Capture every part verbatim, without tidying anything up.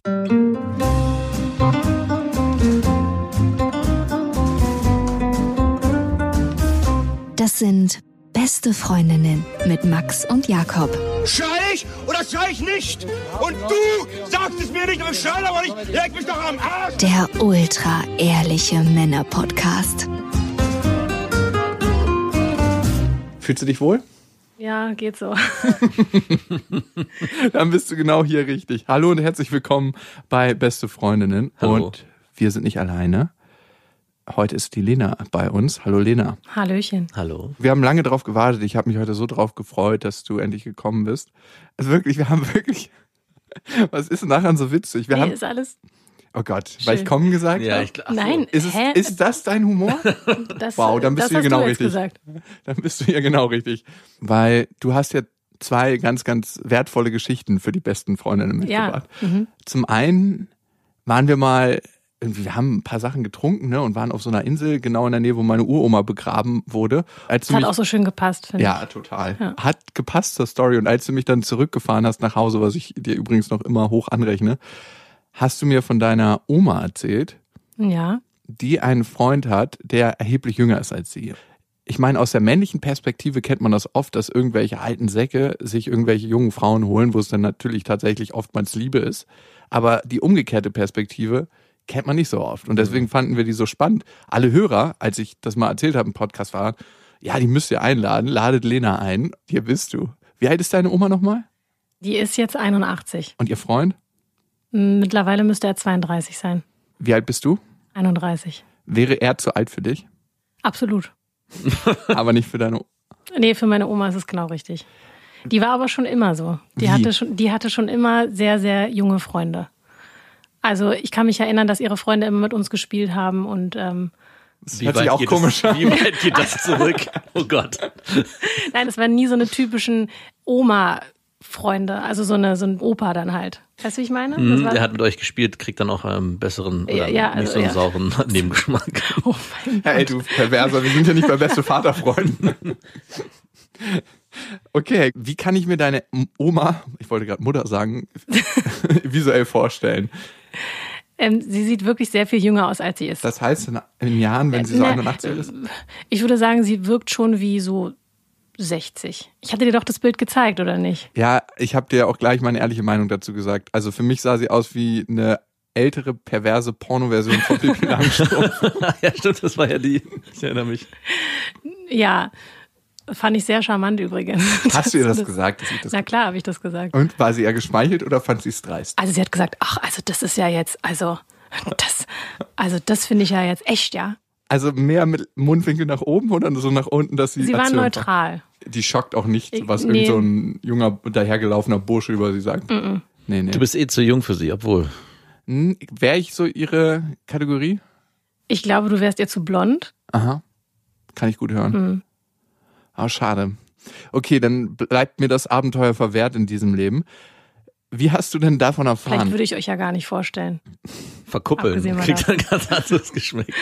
Das sind Beste Freundinnen mit Max und Jakob. Schrei ich oder schrei ich nicht? Und du sagst es mir nicht, aber ich schrei aber nicht. Leg mich doch am Arsch. Der ultra-ehrliche Männer-Podcast. Fühlst du dich wohl? Ja, geht so. Dann bist du genau hier richtig. Hallo und herzlich willkommen bei Beste Freundinnen. Hallo. Und wir sind nicht alleine. Heute ist die Lena bei uns. Hallo Lena. Hallöchen. Hallo. Wir haben lange drauf gewartet. Ich habe mich heute so drauf gefreut, dass du endlich gekommen bist. Also wirklich, wir haben wirklich... Was ist denn daran so witzig? Wir Nee, haben, ist alles... oh Gott, schön. weil ich kommen gesagt Ja, habe? ich, ach so. Nein, Ist, es, hä? ist das dein Humor? Das, Wow, dann bist das du hier hast genau du jetzt richtig. Gesagt. Dann bist du hier genau richtig. Weil du hast ja zwei ganz, ganz wertvolle Geschichten für die besten Freundinnen mitgebracht. Ja. Mhm. Zum einen waren wir mal, irgendwie, wir haben ein paar Sachen getrunken, ne, und waren auf so einer Insel genau in der Nähe, wo meine Uroma begraben wurde. Als Das du hat mich, auch so schön gepasst, finde ja, ich. total. Ja. Hat gepasst zur Story. Und als du mich dann zurückgefahren hast nach Hause, was ich dir übrigens noch immer hoch anrechne, hast du mir von deiner Oma erzählt, Ja. die einen Freund hat, der erheblich jünger ist als sie. Ich meine, aus der männlichen Perspektive kennt man das oft, dass irgendwelche alten Säcke sich irgendwelche jungen Frauen holen, wo es dann natürlich tatsächlich oftmals Liebe ist. Aber die umgekehrte Perspektive kennt man nicht so oft. Und deswegen fanden wir die so spannend. Alle Hörer, als ich das mal erzählt habe im Podcast, waren, ja, die müsst ihr einladen, ladet Lena ein. Hier bist du. Wie alt ist deine Oma nochmal? Die ist jetzt einundachtzig. Und ihr Freund? Mittlerweile müsste er zweiunddreißig sein. Wie alt bist du? einunddreißig. Wäre er zu alt für dich? Absolut. Aber nicht für deine Oma. Nee, für meine Oma ist es genau richtig. Die war aber schon immer so. Die Wie? hatte schon, die hatte schon immer sehr, sehr junge Freunde. Also ich kann mich erinnern, dass ihre Freunde immer mit uns gespielt haben und ähm, Das hört sich auch geht komisch das, an. Wie weit geht das zurück? Oh Gott. nein, es waren nie so eine typischen Oma-Freunde, also so eine so ein Opa dann halt. Weißt du, wie ich meine? Das Mhm, war- der hat mit euch gespielt, kriegt dann auch einen besseren oder Ja, ja, nicht also, so einen ja. sauren Nebengeschmack. Oh mein Ja, ey, Gott. du Perverser, wir sind ja nicht bei beste Vaterfreunden. Okay, wie kann ich mir deine Oma, ich wollte gerade Mutter sagen, visuell vorstellen? Ähm, sie sieht wirklich sehr viel jünger aus, als sie ist. Das heißt, in, in Jahren, wenn sie so Na, einundachtzig ist? Ich würde sagen, sie wirkt schon wie so sechzig. Ich hatte dir doch das Bild gezeigt, oder nicht? Ja, ich habe dir auch gleich meine ehrliche Meinung dazu gesagt. Also für mich sah sie aus wie eine ältere, perverse Pornoversion von Pippi Langstrumpf. Ja, stimmt, das war ja die. Ich erinnere mich. Ja, fand ich sehr charmant übrigens. Hast du ihr das Das- gesagt? Dass ich das Na klar, habe ich das gesagt. Und war sie eher geschmeichelt oder fand sie es dreist? Also sie hat gesagt, ach, also das ist ja jetzt, also das, also das finde ich ja jetzt echt, ja. Also mehr mit Mundwinkel nach oben oder so nach unten, dass sie Sie war erzählen neutral. Die schockt auch nicht, Ich- was nee. irgend so ein junger, dahergelaufener Bursche über sie sagt. Nee, nee. Du bist eh zu jung für sie, obwohl. Hm, Wäre ich so ihre Kategorie? Ich glaube, du wärst ihr zu blond. Aha. Kann ich gut hören. Hm. Ah, schade. Okay, dann bleibt mir das Abenteuer verwehrt in diesem Leben. Wie hast du denn davon Vielleicht erfahren? würde ich euch ja gar nicht vorstellen. Verkuppeln. Abgesehen mal Kriegt dann ganz anderes Geschmack.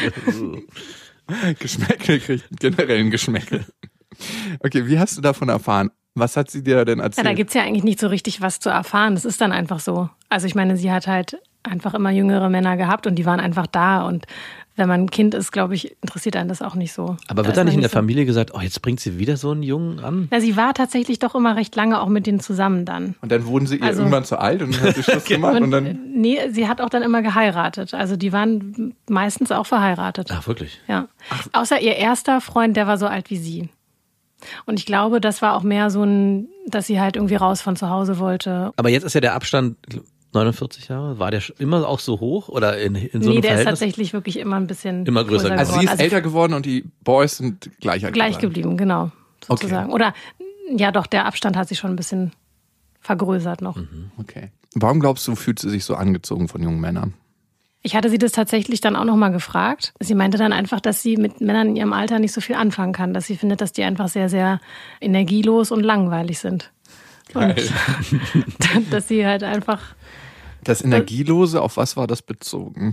Geschmäckel kriegt generell ein Geschmäckel. Okay, wie hast du davon erfahren? Was hat sie dir denn Ja, erzählt? da gibt's ja eigentlich nicht so richtig was zu erfahren. Das ist dann einfach so. Also ich meine, sie hat halt einfach immer jüngere Männer gehabt und die waren einfach da. Und wenn man ein Kind ist, glaube ich, interessiert einen das auch nicht so. Aber wird ist da nicht man in der so- Familie gesagt, oh, jetzt bringt sie wieder so einen Jungen an? Na, sie war tatsächlich doch immer recht lange auch mit denen zusammen dann. Und dann wurden sie ihr Also- irgendwann zu alt und dann hat sie Schluss gemacht und, Und, dann... nee, sie hat auch dann immer geheiratet. Also die waren meistens auch verheiratet. Ach, wirklich? Ja. Außer ihr erster Freund, der war so alt wie sie. Und ich glaube, das war auch mehr so ein, dass sie halt irgendwie raus von zu Hause wollte. Aber jetzt ist ja der Abstand neunundvierzig Jahre. War der schon immer auch so hoch oder in, in so Nee, einem der ist Verhältnis? tatsächlich wirklich immer ein bisschen Immer größer Also sie geworden. ist älter geworden und die Boys sind gleich alt gleich geblieben. geblieben, genau, sozusagen. Oder ja doch, der Abstand hat sich schon ein bisschen vergrößert noch. Okay. Warum glaubst du, fühlt sie sich so angezogen von jungen Männern? Ich hatte sie das tatsächlich dann auch nochmal gefragt. Sie meinte dann einfach, dass sie mit Männern in ihrem Alter nicht so viel anfangen kann. Dass sie findet, dass die einfach sehr, sehr energielos und langweilig sind. Geil. Und dass sie halt einfach... Das Energielose, auf was war das bezogen?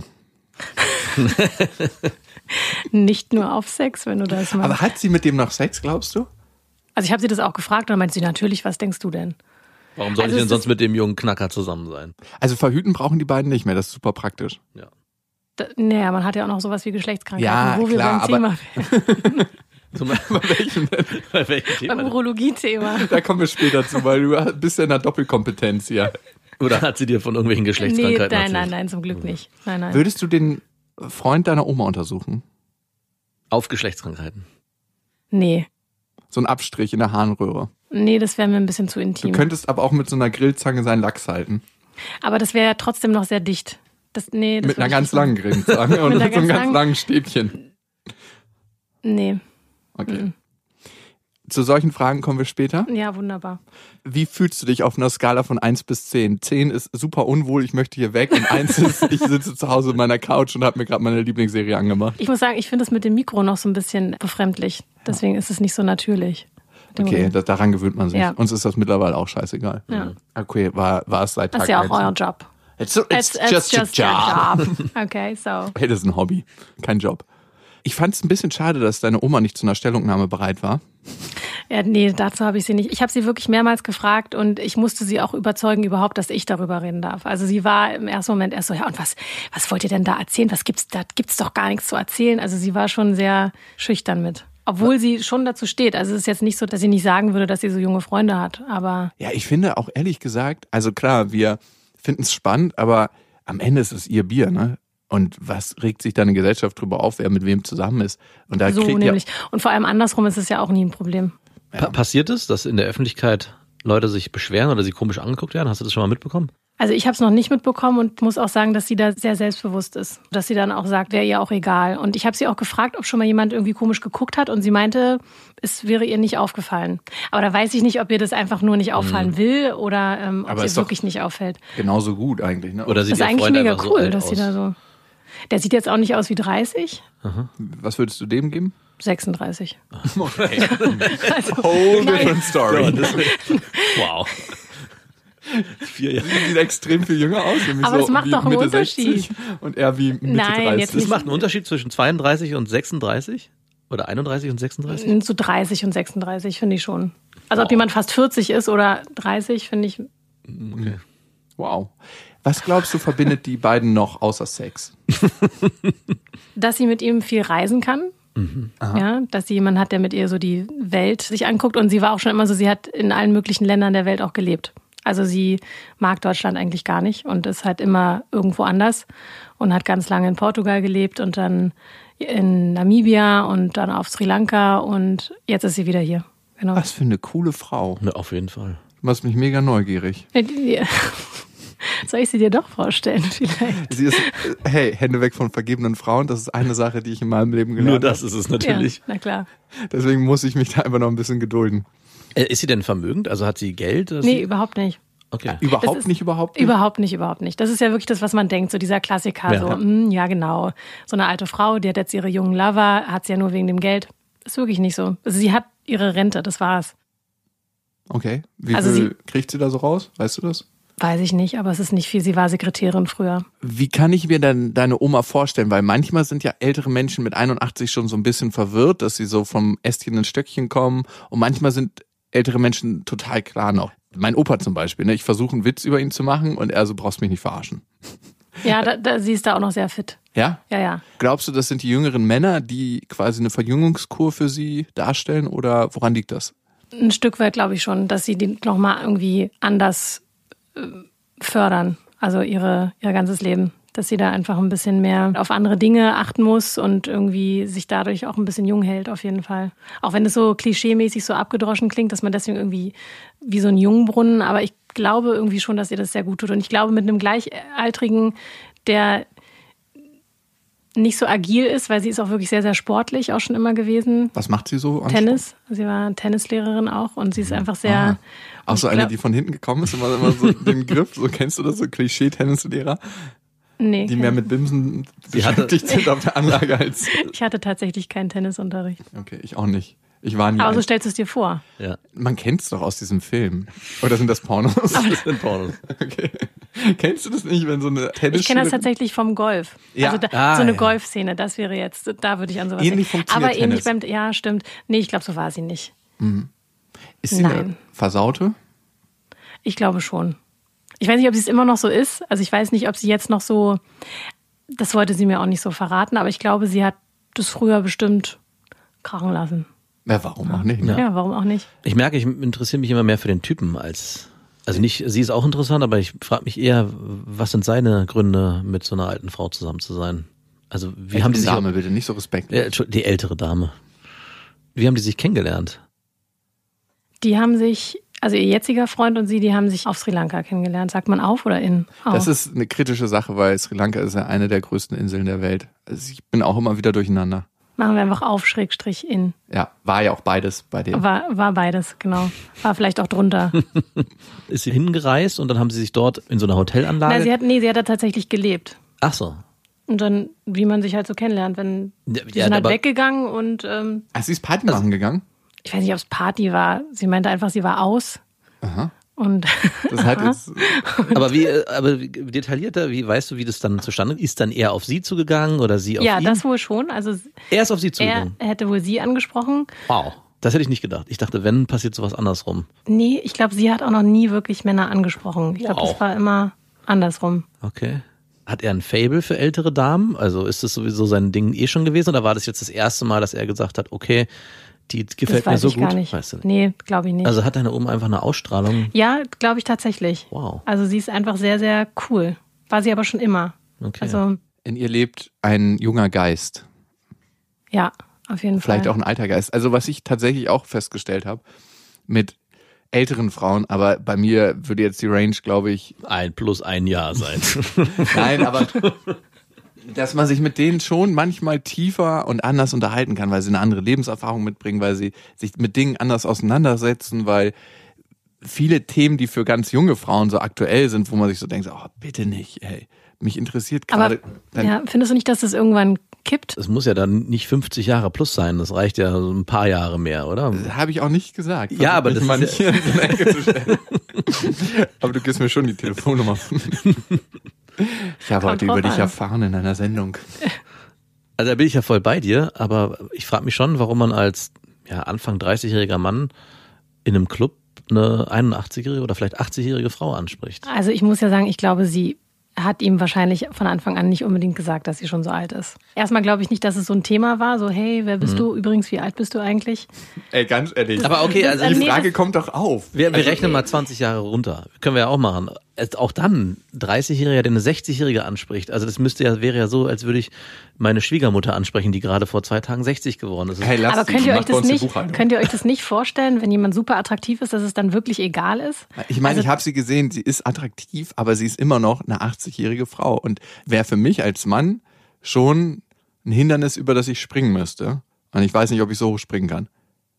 Nicht nur auf Sex, wenn du das machst. Aber hat sie mit dem noch Sex, glaubst du? Also ich habe sie das auch gefragt und dann meinte sie, natürlich, was denkst du denn? Warum soll Also ich denn es sonst ist- mit dem jungen Knacker zusammen sein? Also verhüten brauchen die beiden nicht mehr, das ist super praktisch. Ja. Da, naja, man hat ja auch noch sowas wie Geschlechtskrankheiten, Ja, wo wir klar, beim Thema wären, Zum Bei welchem, bei welchem Thema? beim denn? Urologie-Thema. Da kommen wir später zu, weil du bist ja in der Doppelkompetenz hier. Oder hat sie dir von irgendwelchen Nee, Geschlechtskrankheiten nein, erzählt? nein, nein, zum Glück nicht. Nein, nein. Würdest du den Freund deiner Oma untersuchen? Auf Geschlechtskrankheiten. Nee. So ein Abstrich in der Harnröhre. Nee, das wäre mir ein bisschen zu Du intim. könntest aber auch mit so einer Grillzange seinen Lachs halten. Aber das wäre ja trotzdem noch sehr dicht. Das, nee, das Mit einer würd ich ganz nicht machen. langen Grillzange und Mit mit, einer so einem ganz ganz langen- langen Stäbchen. Nee. Okay. Mhm. Zu solchen Fragen kommen wir später. Ja, wunderbar. Wie fühlst du dich auf einer Skala von eins bis zehn? zehn ist super unwohl, ich möchte hier weg. Und eins ist, ich sitze zu Hause in meiner Couch und habe mir gerade meine Lieblingsserie angemacht. Ich muss sagen, ich finde es mit dem Mikro noch so ein bisschen befremdlich. Deswegen ist es nicht so natürlich. Mit dem Okay, Reden. das, daran gewöhnt man sich. Ja. Uns ist das mittlerweile auch scheißegal. Ja. Okay, war, war es seit Tag Das ist ja auch eins. euer Job. It's, it's, just, a job. your job. Okay, so. Hey, das ist ein Hobby, kein Job. Ich fand es ein bisschen schade, dass deine Oma nicht zu einer Stellungnahme bereit war. Ja, nee, dazu habe ich sie nicht. Ich habe sie wirklich mehrmals gefragt und ich musste sie auch überzeugen überhaupt, dass ich darüber reden darf. Also sie war im ersten Moment erst so, ja, und was, was wollt ihr denn da erzählen? Was gibt's da? Gibt's doch gar nichts zu erzählen. Also sie war schon sehr schüchtern mit. Obwohl sie schon dazu steht. Also es ist jetzt nicht so, dass sie nicht sagen würde, dass sie so junge Freunde hat. Aber Ja, ich finde auch ehrlich gesagt, also klar, wir finden es spannend, aber am Ende ist es ihr Bier, ne? Und was regt sich da eine Gesellschaft drüber auf, wer mit wem zusammen ist? Und da so kriegt nämlich. ja, Und vor allem andersrum ist es ja auch nie ein Problem. Pa- passiert es, dass in der Öffentlichkeit Leute sich beschweren oder sie komisch angeguckt werden? Hast du das schon mal mitbekommen? Also ich habe es noch nicht mitbekommen und muss auch sagen, dass sie da sehr selbstbewusst ist. Dass sie dann auch sagt, wäre ihr auch egal. Und ich habe sie auch gefragt, ob schon mal jemand irgendwie komisch geguckt hat und sie meinte, es wäre ihr nicht aufgefallen. Aber da weiß ich nicht, ob ihr das einfach nur nicht auffallen will oder ähm, ob Aber es ist ihr doch wirklich nicht auffällt. genauso gut eigentlich, ne? Oder Das sieht ist ihr eigentlich Freund mega einfach so cool, alt dass sie aus? da so... Der sieht jetzt auch nicht aus wie dreißig, Was würdest du dem geben? sechsunddreißig. Okay. Also, Whole nein. different story. Wow. Vier Jahre. Sie sieht extrem viel jünger aus, nämlich Aber so es macht wie doch einen Mitte Unterschied. sechzig und er wie Mitte Nein, dreißig. jetzt Das nicht. macht einen Unterschied zwischen zweiunddreißig und sechsunddreißig? Oder einunddreißig und sechsunddreißig? So dreißig und sechsunddreißig finde ich schon. Also ob jemand fast vierzig ist oder dreißig, finde ich... Okay. Wow. Was glaubst du, verbindet die beiden noch außer Sex? Dass sie mit ihm viel reisen kann. Ja, dass sie jemanden hat, der mit ihr so die Welt sich anguckt. Und sie war auch schon immer so, sie hat in allen möglichen Ländern der Welt auch gelebt. Also sie mag Deutschland eigentlich gar nicht und ist halt immer irgendwo anders und hat ganz lange in Portugal gelebt und dann in Namibia und dann auf Sri Lanka und jetzt ist sie wieder hier. Genau. Was für eine coole Frau. Ja, auf jeden Fall. Du machst mich mega neugierig. Soll ich sie dir doch vorstellen vielleicht? Sie ist, äh, hey, Hände weg von vergebenen Frauen, das ist eine Sache, die ich in meinem Leben gelernt Nur das habe. ist es natürlich. Ja, na klar. Deswegen muss ich mich da einfach noch ein bisschen gedulden. Äh, Ist sie denn vermögend? Also hat sie Geld? dass Nee, sie... überhaupt nicht. Okay. Überhaupt ist- nicht, überhaupt nicht? Überhaupt nicht, überhaupt nicht. Das ist ja wirklich das, was man denkt, so dieser Klassiker. Ja. So, mh, ja, genau. So eine alte Frau, die hat jetzt ihre jungen Lover, hat sie ja nur wegen dem Geld. Ist wirklich nicht so. Also sie hat ihre Rente, das war's. Okay. Wie Also viel kriegt sie da so raus? Weißt du das? Weiß ich nicht, aber es ist nicht viel. Sie war Sekretärin früher. Wie kann ich mir denn deine Oma vorstellen? Weil manchmal sind ja ältere Menschen mit einundachtzig schon so ein bisschen verwirrt, dass sie so vom Ästchen ins Stöckchen kommen. Und manchmal sind ältere Menschen total klar noch. Mein Opa zum Beispiel, ne? Ich versuche einen Witz über ihn zu machen und er so, brauchst mich nicht verarschen. Ja, da, da, sie ist da auch noch sehr fit. Ja? Ja, ja. Glaubst du, das sind die jüngeren Männer, die quasi eine Verjüngungskur für sie darstellen oder woran liegt das? Ein Stück weit glaube ich schon, dass sie die nochmal irgendwie anders äh, fördern. Also ihre, ihr ganzes Leben. Dass sie da einfach ein bisschen mehr auf andere Dinge achten muss und irgendwie sich dadurch auch ein bisschen jung hält, auf jeden Fall. Auch wenn es so klischeemäßig so abgedroschen klingt, dass man deswegen irgendwie wie so ein Jungbrunnen, aber ich glaube irgendwie schon, dass ihr das sehr gut tut. Und ich glaube, mit einem Gleichaltrigen, der nicht so agil ist, weil sie ist auch wirklich sehr, sehr sportlich, auch schon immer gewesen. Was macht sie so? an Tennis. Sie war Tennislehrerin auch und sie ist einfach sehr... Ah. Auch und so ich eine, glaub- die von hinten gekommen ist, immer, immer so den Griff, so kennst du das, so Klischee-Tennislehrer, Nee, die mehr mit Bimsen Sie hatte- beschäftigt sind auf der Anlage als... ich hatte tatsächlich keinen Tennisunterricht. Okay, ich auch nicht. Ich war nie Aber so ein. stellst du es dir vor. Ja. Man kennt's doch aus diesem Film. Oder sind das Pornos? Das sind Pornos. Okay. Kennst du das nicht, wenn so eine Tennis Ich kenne das tatsächlich vom Golf. Ja. Also da, Ah, so eine ja. Golfszene, das wäre jetzt, da würde ich an sowas Ähnlich denken. funktioniert Aber ähnlich Tennis. beim, ja, stimmt. Nee, ich glaube, so war sie nicht. Ist sie eine Nein. Versaute? ich glaube schon. Ich weiß nicht, ob sie es immer noch so ist. Also ich weiß nicht, ob sie jetzt noch so, das wollte sie mir auch nicht so verraten, aber ich glaube, sie hat das früher bestimmt krachen lassen. Ja, warum auch nicht? Ne? Ja, warum auch nicht? Ich merke, ich interessiere mich immer mehr für den Typen als, also nicht, sie ist auch interessant, aber ich frage mich eher, was sind seine Gründe, mit so einer alten Frau zusammen zu sein? Also wie Ältere haben die sich... Dame, bitte, nicht so respektlos. Ja, die ältere Dame. Wie haben die sich kennengelernt? Die haben sich, also ihr jetziger Freund und sie, die haben sich auf Sri Lanka kennengelernt. Sagt man auf oder in? Auf. Das ist eine kritische Sache, weil Sri Lanka ist ja eine der größten Inseln der Welt. Also ich bin auch immer wieder durcheinander. Machen wir einfach auf, Schrägstrich, in. Ja, war ja auch beides bei denen. War, war beides, genau. War vielleicht auch drunter. Ist sie hingereist und dann haben sie sich dort in so einer Hotelanlage... Na, sie hat, nee, sie hat da tatsächlich gelebt. Ach so. Und dann, wie man sich halt so kennenlernt, wenn Ja, die ja, sind halt aber- weggegangen und ähm, Ach, sie ist Party machen gegangen? ich weiß nicht, ob es Party war. Sie meinte einfach, sie war aus. Aha. Und Das hat jetzt, Aber wie, äh, aber wie detaillierter, wie weißt du, wie das dann zustande ist? Dann er auf sie zugegangen oder sie auf ja, ihn? das wohl schon. Also Er ist auf sie er zugegangen. hätte wohl sie angesprochen. Wow. Das hätte ich nicht gedacht. Ich dachte, wenn, passiert sowas andersrum. Nee, ich glaube, sie hat auch noch nie wirklich Männer angesprochen. Ich glaube, Wow. das war immer andersrum. Okay. Hat er ein Faible für ältere Damen? Also ist das sowieso sein Ding eh schon gewesen? Oder war das jetzt das erste Mal, dass er gesagt hat, okay, die gefällt Das weiß mir so ich gut? gar nicht. Weißt du nicht. Nee, glaube ich nicht. Also hat deine Oma einfach eine Ausstrahlung? ja, glaube ich tatsächlich. Wow. Also sie ist einfach sehr, sehr cool. War sie aber schon immer. Okay. Also in ihr lebt ein junger Geist. ja, auf jeden Vielleicht Fall. auch ein alter Geist. Also was ich tatsächlich auch festgestellt habe, mit älteren Frauen, aber bei mir würde jetzt die Range, glaube ich, Ein plus ein Jahr sein. nein, aber dass man sich mit denen schon manchmal tiefer und anders unterhalten kann, weil sie eine andere Lebenserfahrung mitbringen, weil sie sich mit Dingen anders auseinandersetzen, weil viele Themen, die für ganz junge Frauen so aktuell sind, wo man sich so denkt, oh, bitte nicht, ey. Mich interessiert aber gerade. dein- ja, findest du nicht, dass das irgendwann kippt? Es muss ja dann nicht fünfzig Jahre plus sein. Das reicht ja so ein paar Jahre mehr, oder? Habe ich auch nicht gesagt. Ja, aber Versuch das mich ist mal nicht hier in so eine Ecke zu stellen. Aber du gibst mir schon die Telefonnummer. Ich habe Kommt heute über drauf dich an. erfahren in einer Sendung. Also da bin ich ja voll bei dir, aber ich frage mich schon, warum man als ja, Anfang dreißigjähriger Mann in einem Club eine einundachtzig-jährige oder vielleicht achtzig-jährige Frau anspricht. Also ich muss ja sagen, ich glaube, sie hat ihm wahrscheinlich von Anfang an nicht unbedingt gesagt, dass sie schon so alt ist. Erstmal glaube ich nicht, dass es so ein Thema war, so hey, wer bist Mhm. du? Übrigens, wie alt bist du eigentlich? Ey, ganz ehrlich. Aber okay, also Das- die nee, Frage das- kommt doch auf. Wir, wir Also, rechnen mal zwanzig Jahre runter. Können wir ja auch machen. Es- Auch dann, dreißigjähriger, der eine sechzigjährige anspricht. Also das müsste ja, wäre ja so, als würde ich meine Schwiegermutter ansprechen, die gerade vor zwei Tagen sechzig geworden ist. Hey, lass Aber sie, könnt die ihr euch macht bei das uns die nicht, Buchhaltung. könnt ihr euch das nicht vorstellen, wenn jemand super attraktiv ist, dass es dann wirklich egal ist? Ich meine, Also- ich habe sie gesehen, sie ist attraktiv, aber sie ist immer noch eine achtzig-jährige Frau und wäre für mich als Mann schon ein Hindernis, über das ich springen müsste. Und ich weiß nicht, ob ich so hoch springen kann.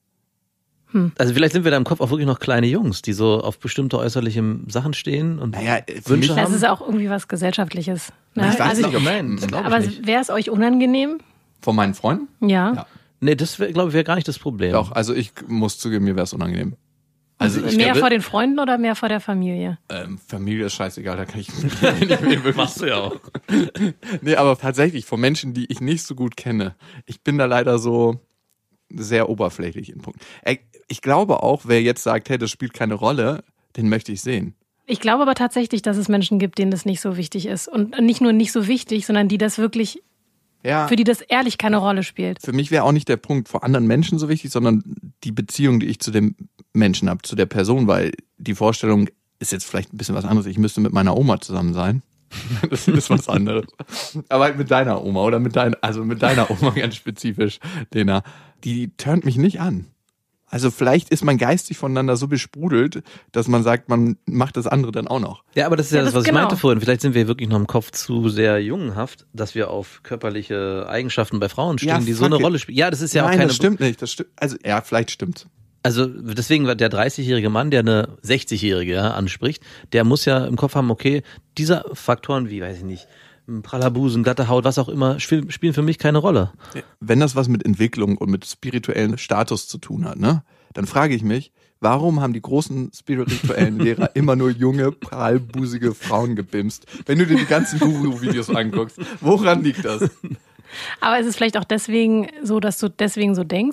Also vielleicht sind wir da im Kopf auch wirklich noch kleine Jungs, die so auf bestimmte äußerliche Sachen stehen und Naja, für Wünsche mich- Das haben. ist auch irgendwie was Gesellschaftliches. Ne? Ich weiß also nicht, ob- Nein, das glaub ich aber nicht. wäre es euch unangenehm? Von meinen Freunden? Ja. Ja. Nee, das wäre, glaube ich, wäre gar nicht das Problem. Doch, also ich muss zugeben, mir wäre es unangenehm. Also ich mehr glaube, vor den Freunden oder mehr vor der Familie? ähm, Familie ist scheißegal, da kann ich mit denen nicht mehr wirklich. Machst du ja auch. Nee, aber tatsächlich von Menschen, die ich nicht so gut kenne. Ich bin da leider so sehr oberflächlich in Punkt. Ey, Ich glaube auch, wer jetzt sagt, hey, das spielt keine Rolle, den möchte ich sehen. Ich glaube aber tatsächlich, dass es Menschen gibt, denen das nicht so wichtig ist. Und nicht nur nicht so wichtig, sondern die das wirklich, Ja. für die das ehrlich keine Rolle spielt. Für mich wäre auch nicht der Punkt vor anderen Menschen so wichtig, sondern die Beziehung, die ich zu dem Menschen habe, zu der Person, weil die Vorstellung ist jetzt vielleicht ein bisschen was anderes. Ich müsste mit meiner Oma zusammen sein. Das ist was anderes. Aber halt mit deiner Oma oder mit deiner, also mit deiner Oma ganz spezifisch, Lena. Die turnt mich nicht an. Also vielleicht ist man geistig voneinander so besprudelt, dass man sagt, man macht das andere dann auch noch. Ja, aber das ist ja, Ja, das, das was genau. ich meinte vorhin. Vielleicht sind wir wirklich noch im Kopf zu sehr jungenhaft, dass wir auf körperliche Eigenschaften bei Frauen stehen, Ja, die so fuck eine it. Rolle spielen. Ja, das ist ja Nein, auch keine... das stimmt nicht. Das stimmt. Also ja, vielleicht stimmt's. Also deswegen war der dreißigjährige Mann, der eine sechzigjährige ja, anspricht, der muss ja im Kopf haben, okay, diese Faktoren wie, weiß ich nicht, praller Busen, glatte Haut, was auch immer, spiel, spielen für mich keine Rolle. Wenn das was mit Entwicklung und mit spirituellem Status zu tun hat, ne, dann frage ich mich, warum haben die großen spirituellen Lehrer immer nur junge, prallbusige Frauen gebimst? Wenn du dir die ganzen Guru-Videos anguckst, woran liegt das? Aber ist es vielleicht auch deswegen so, dass du deswegen so denkst?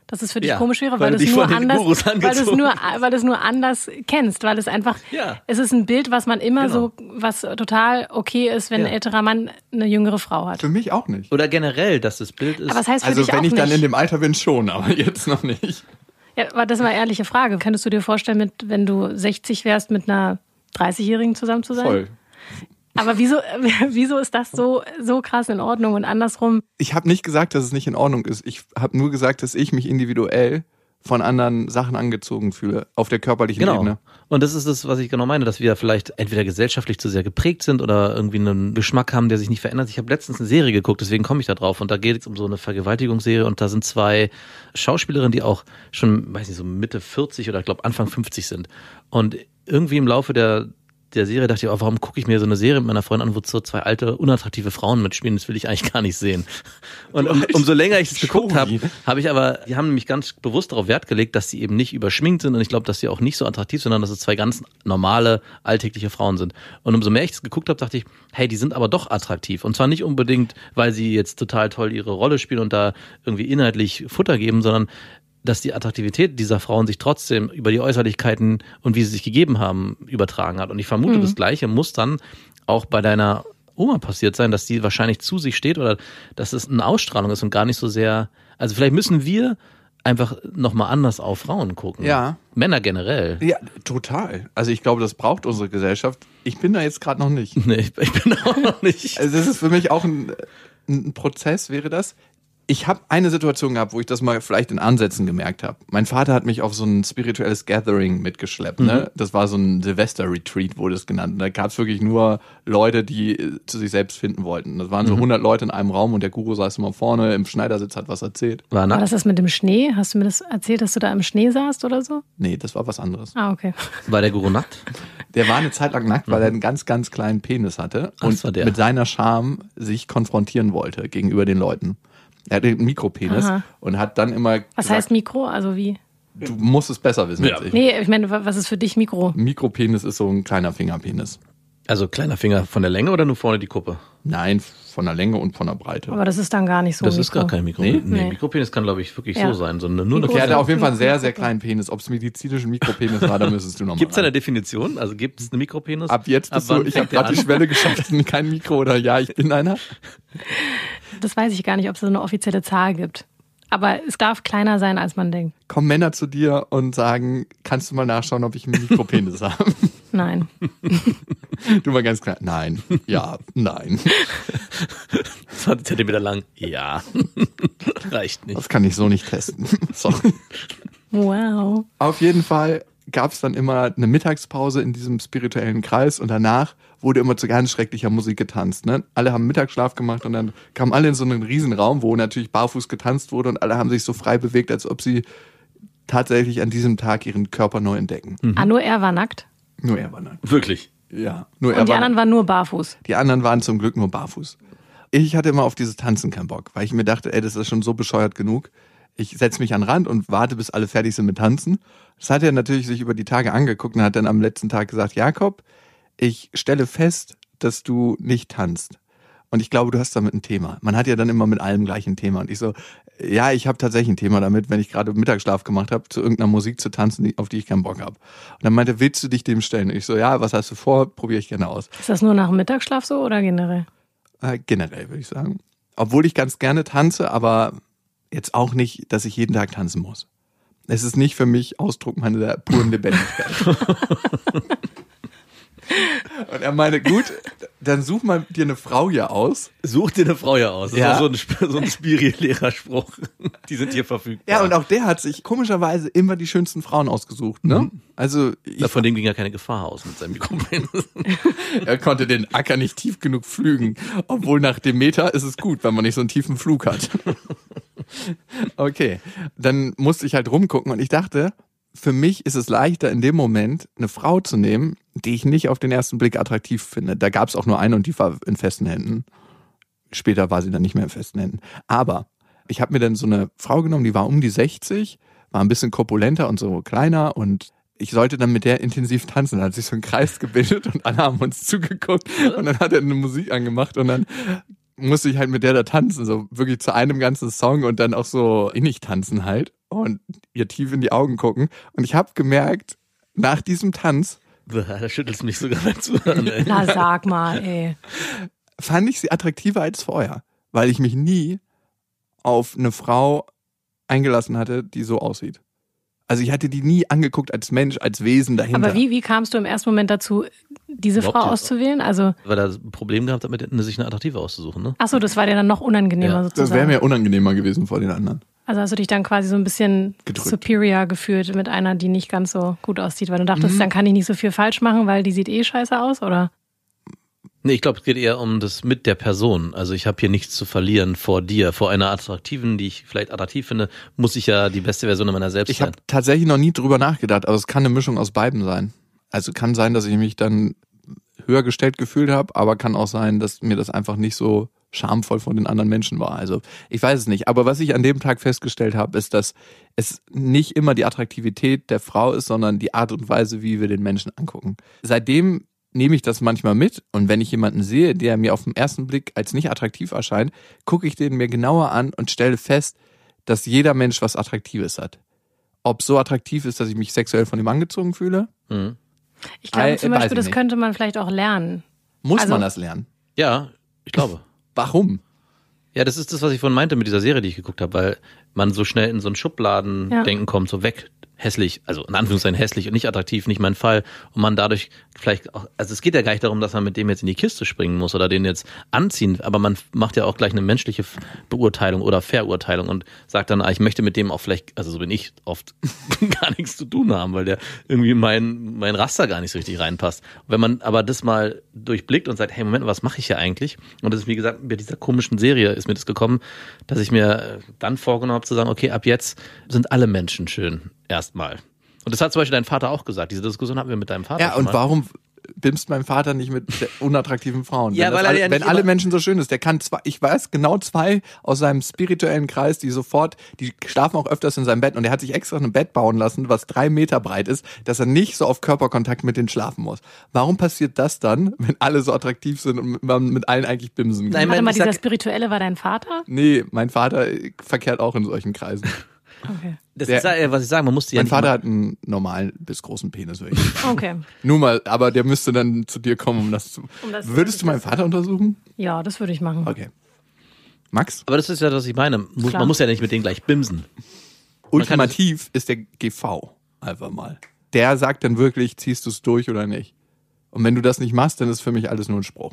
Dass es für dich Ja, komisch wäre, weil weil, du du es dich nur von den anders, Gurus weil du es angezogen nur, weil du es nur anders kennst, weil es einfach, Ja. es ist ein Bild, was man immer Genau. so, was total okay ist, wenn Ja. ein älterer Mann eine jüngere Frau hat. Für mich auch nicht. Oder generell, dass das Bild ist. Aber was heißt für Also dich wenn auch ich nicht? dann in dem Alter bin, schon, aber jetzt noch nicht. Ja, aber das ist mal eine ehrliche Frage. Könntest du dir vorstellen, mit, wenn du sechzig wärst, mit einer dreißigjährigen zusammen zu sein? Voll. Aber wieso, wieso ist das so, so krass in Ordnung und andersrum? Ich habe nicht gesagt, dass es nicht in Ordnung ist. Ich habe nur gesagt, dass ich mich individuell von anderen Sachen angezogen fühle, auf der körperlichen Genau. Ebene. Und das ist das, was ich genau meine, dass wir vielleicht entweder gesellschaftlich zu sehr geprägt sind oder irgendwie einen Geschmack haben, der sich nicht verändert. Ich habe letztens eine Serie geguckt, deswegen komme ich da drauf. Und da geht es um so eine Vergewaltigungsserie und da sind zwei Schauspielerinnen, die auch schon, weiß nicht, so Mitte vierzig oder ich glaube Anfang fünfzig sind. Und irgendwie im Laufe der der Serie dachte ich, oh, warum gucke ich mir so eine Serie mit meiner Freundin an, wo so zwei alte, unattraktive Frauen mitspielen? Das will ich eigentlich gar nicht sehen. Und um, umso länger ich es geguckt habe, habe ich aber, die haben nämlich ganz bewusst darauf Wert gelegt, dass sie eben nicht überschminkt sind und ich glaube, dass sie auch nicht so attraktiv sind, sondern dass es zwei ganz normale, alltägliche Frauen sind. Und umso mehr ich es geguckt habe, dachte ich, hey, die sind aber doch attraktiv. Und zwar nicht unbedingt, weil sie jetzt total toll ihre Rolle spielen und da irgendwie inhaltlich Futter geben, sondern dass die Attraktivität dieser Frauen sich trotzdem über die Äußerlichkeiten und wie sie sich gegeben haben, übertragen hat. Und ich vermute, mhm. das Gleiche muss dann auch bei deiner Oma passiert sein, dass die wahrscheinlich zu sich steht oder dass es eine Ausstrahlung ist und gar nicht so sehr, also vielleicht müssen wir einfach nochmal anders auf Frauen gucken. Ja. Männer generell. Ja, total. Also ich glaube, das braucht unsere Gesellschaft. Ich bin da jetzt gerade noch nicht. Nee, ich, ich bin auch noch nicht. Also das ist für mich auch ein, ein Prozess, wäre das. Ich habe eine Situation gehabt, wo ich das mal vielleicht in Ansätzen gemerkt habe. Mein Vater hat mich auf so ein spirituelles Gathering mitgeschleppt. Ne? Mhm. Das war so ein Silvester-Retreat, wurde es genannt. Und da gab es wirklich nur Leute, die zu sich selbst finden wollten. Das waren so mhm. hundert Leute in einem Raum und der Guru saß immer vorne im Schneidersitz, hat was erzählt. War, war das das mit dem Schnee? Hast du mir das erzählt, dass du da im Schnee saßt oder so? Nee, das war was anderes. Ah, okay. War der Guru nackt? Der war eine Zeit lang nackt, weil er einen ganz, ganz kleinen Penis hatte Ach, und war der. mit seiner Scham sich konfrontieren wollte gegenüber den Leuten. Er hatte einen Mikropenis Aha. und hat dann immer Was gesagt, heißt Mikro? Also wie? Du musst es besser wissen ja. als ich. Nee, ich meine, was ist für dich Mikro? Mikropenis ist so ein kleiner Fingerpenis. Also kleiner Finger von der Länge oder nur vorne die Kuppe? Nein, von der Länge und von der Breite. Aber das ist dann gar nicht so Das Mikro. ist gar kein Mikropenis. Nee? Nee, Nee. Mikropenis kann, glaube ich, wirklich Ja. so sein. Sondern nur eine Er hatte Kuppe. auf jeden Fall einen sehr, sehr kleinen Penis. Ob es medizinischen Mikropenis war, da müsstest du nochmal Gibt es eine Definition? Also gibt es einen Mikropenis? Ab jetzt bist Ab du, wann ich habe fängt der gerade die an? Schwelle geschafft, kein Mikro oder ja, ich bin einer. Das weiß ich gar nicht, ob es so eine offizielle Zahl gibt. Aber es darf kleiner sein, als man denkt. Kommen Männer zu dir und sagen, kannst du mal nachschauen, ob ich einen Mikropenis habe? Nein. Du mal ganz klar, nein, ja, nein. zwanzig Zentimeter lang. Ja. Reicht nicht. Das kann ich so nicht testen. Sorry. Wow. Auf jeden Fall gab es dann immer eine Mittagspause in diesem spirituellen Kreis und danach wurde immer zu ganz schrecklicher Musik getanzt. Ne? Alle haben Mittagsschlaf gemacht und dann kamen alle in so einen Riesenraum, wo natürlich barfuß getanzt wurde und alle haben sich so frei bewegt, als ob sie tatsächlich an diesem Tag ihren Körper neu entdecken. Mhm. Ah, nur er war nackt? Nur er war nackt. Wirklich? Ja. Nur er Und die war anderen waren nur barfuß? Die anderen waren zum Glück nur barfuß. Ich hatte immer auf dieses Tanzen keinen Bock, weil ich mir dachte, ey, das ist schon so bescheuert genug. Ich setze mich an den Rand und warte, bis alle fertig sind mit Tanzen. Das hat er natürlich sich über die Tage angeguckt und hat dann am letzten Tag gesagt, Jakob, ich stelle fest, dass du nicht tanzt. Und ich glaube, du hast damit ein Thema. Man hat ja dann immer mit allem gleich ein Thema. Und ich so, ja, ich habe tatsächlich ein Thema damit, wenn ich gerade Mittagsschlaf gemacht habe, zu irgendeiner Musik zu tanzen, auf die ich keinen Bock habe. Und dann meinte, willst du dich dem stellen? Und ich so, ja, was hast du vor? Probiere ich gerne aus. Ist das nur nach dem Mittagsschlaf so oder generell? Äh, generell, würde ich sagen. Obwohl ich ganz gerne tanze, aber jetzt auch nicht, dass ich jeden Tag tanzen muss. Es ist nicht für mich Ausdruck meiner puren Lebendigkeit. Und er meinte, gut, dann such mal dir eine Frau hier aus. Such dir eine Frau ja aus. Das Ja. ist auch so ein, Sp- so ein Spiri-Lehrerspruch. Die sind hier verfügbar. Ja, und auch der hat sich komischerweise immer die schönsten Frauen ausgesucht, ne? Mhm. Also ich, Ja, von dem ging ja keine Gefahr aus mit seinem Mikropenis. er konnte den Acker nicht tief genug pflügen. Obwohl nach dem Meter ist es gut, wenn man nicht so einen tiefen Flug hat. Okay, dann musste ich halt rumgucken und ich dachte, für mich ist es leichter in dem Moment eine Frau zu nehmen, die ich nicht auf den ersten Blick attraktiv finde. Da gab es auch nur eine und die war in festen Händen. Später war sie dann nicht mehr in festen Händen. Aber ich habe mir dann so eine Frau genommen, die war um die sechzig, war ein bisschen korpulenter und so kleiner und ich sollte dann mit der intensiv tanzen. Da hat sich so ein Kreis gebildet und alle haben uns zugeguckt und dann hat er eine Musik angemacht und dann musste ich halt mit der da tanzen, so wirklich zu einem ganzen Song und dann auch so innig tanzen halt und ihr tief in die Augen gucken. Und ich habe gemerkt, nach diesem Tanz... Da schüttelst du mich sogar mal zu. Ey. Na, sag mal, ey. Fand ich sie attraktiver als vorher, weil ich mich nie auf eine Frau eingelassen hatte, die so aussieht. Also ich hatte die nie angeguckt als Mensch, als Wesen dahinter. Aber wie, wie kamst du im ersten Moment dazu, diese Überhaupt Frau nicht. auszuwählen? Also, Weil er ein Problem gehabt hat, mit sich eine Attraktive auszusuchen, ne? achso, das war dir dann noch unangenehmer Ja. sozusagen. Das wäre mir unangenehmer gewesen vor den anderen. Also hast du dich dann quasi so ein bisschen Gedrückt. superior gefühlt mit einer, die nicht ganz so gut aussieht, weil du dachtest, Mhm. dann kann ich nicht so viel falsch machen, weil die sieht eh scheiße aus, oder? Nee, ich glaube, es geht eher um das mit der Person. Also ich habe hier nichts zu verlieren vor dir. Vor einer Attraktiven, die ich vielleicht attraktiv finde, muss ich ja die beste Version meiner selbst Ich sein. habe tatsächlich noch nie drüber nachgedacht, aber es kann eine Mischung aus beiden sein. Also kann sein, dass ich mich dann höher gestellt gefühlt habe, aber kann auch sein, dass mir das einfach nicht so schamvoll von den anderen Menschen war. Also ich weiß es nicht. Aber was ich an dem Tag festgestellt habe, ist, dass es nicht immer die Attraktivität der Frau ist, sondern die Art und Weise, wie wir den Menschen angucken. Seitdem nehme ich das manchmal mit und wenn ich jemanden sehe, der mir auf den ersten Blick als nicht attraktiv erscheint, gucke ich den mir genauer an und stelle fest, dass jeder Mensch was Attraktives hat. Ob so attraktiv ist, dass ich mich sexuell von ihm angezogen fühle? Mhm. Ich glaube Äh, zum weiß Beispiel, ich das nicht. könnte man vielleicht auch lernen. Muss Also- man das lernen? Ja, ich glaube. Warum? Ja, das ist das, was ich vorhin meinte mit dieser Serie, die ich geguckt habe, weil man so schnell in so ein Schubladendenken Ja. kommt, so weg, hässlich, also in Anführungszeichen hässlich und nicht attraktiv, nicht mein Fall. Und man dadurch vielleicht auch, also es geht ja gar nicht darum, dass man mit dem jetzt in die Kiste springen muss oder den jetzt anziehen, aber man macht ja auch gleich eine menschliche Beurteilung oder Verurteilung und sagt dann, ah, ich möchte mit dem auch vielleicht, also so bin ich oft, gar nichts zu tun haben, weil der irgendwie mein, mein Raster gar nicht so richtig reinpasst. Und wenn man aber das mal durchblickt und sagt, hey, Moment, was mache ich hier eigentlich? Und das ist, wie gesagt, bei dieser komischen Serie ist mir das gekommen, dass ich mir dann vorgenommen habe zu sagen, okay, ab jetzt sind alle Menschen schön. Erstmal. Und das hat zum Beispiel dein Vater auch gesagt. Diese Diskussion hatten wir mit deinem Vater. Ja, schon und mal. warum bimst mein Vater nicht mit unattraktiven Frauen? Ja, wenn das weil er alle, ja wenn nicht alle immer- Menschen so schön ist. Der kann zwei, ich weiß genau zwei aus seinem spirituellen Kreis, die sofort, die schlafen auch öfters in seinem Bett und er hat sich extra ein Bett bauen lassen, was drei Meter breit ist, dass er nicht so auf Körperkontakt mit denen schlafen muss. Warum passiert das dann, wenn alle so attraktiv sind und man mit allen eigentlich bimsen kann? Nein, Warte mein- mal, ich dieser sag- Spirituelle war dein Vater? Nee, mein Vater verkehrt auch in solchen Kreisen. Okay. Das der- ist ja, was ich sage, man musste ja Mein nicht Vater immer- hat einen normalen bis großen Penis, wirklich. Okay. Nur mal, aber der müsste dann zu dir kommen, um das zu... Um das- Würdest du meinen Vater untersuchen? Ja, das würde ich machen. Okay. Max? Aber das ist ja, was ich meine. Muss, Klar. man muss ja nicht mit denen gleich bimsen. Ultimativ ist der G V einfach mal. Der sagt dann wirklich, ziehst du es durch oder nicht. Und wenn du das nicht machst, dann ist für mich alles nur ein Spruch.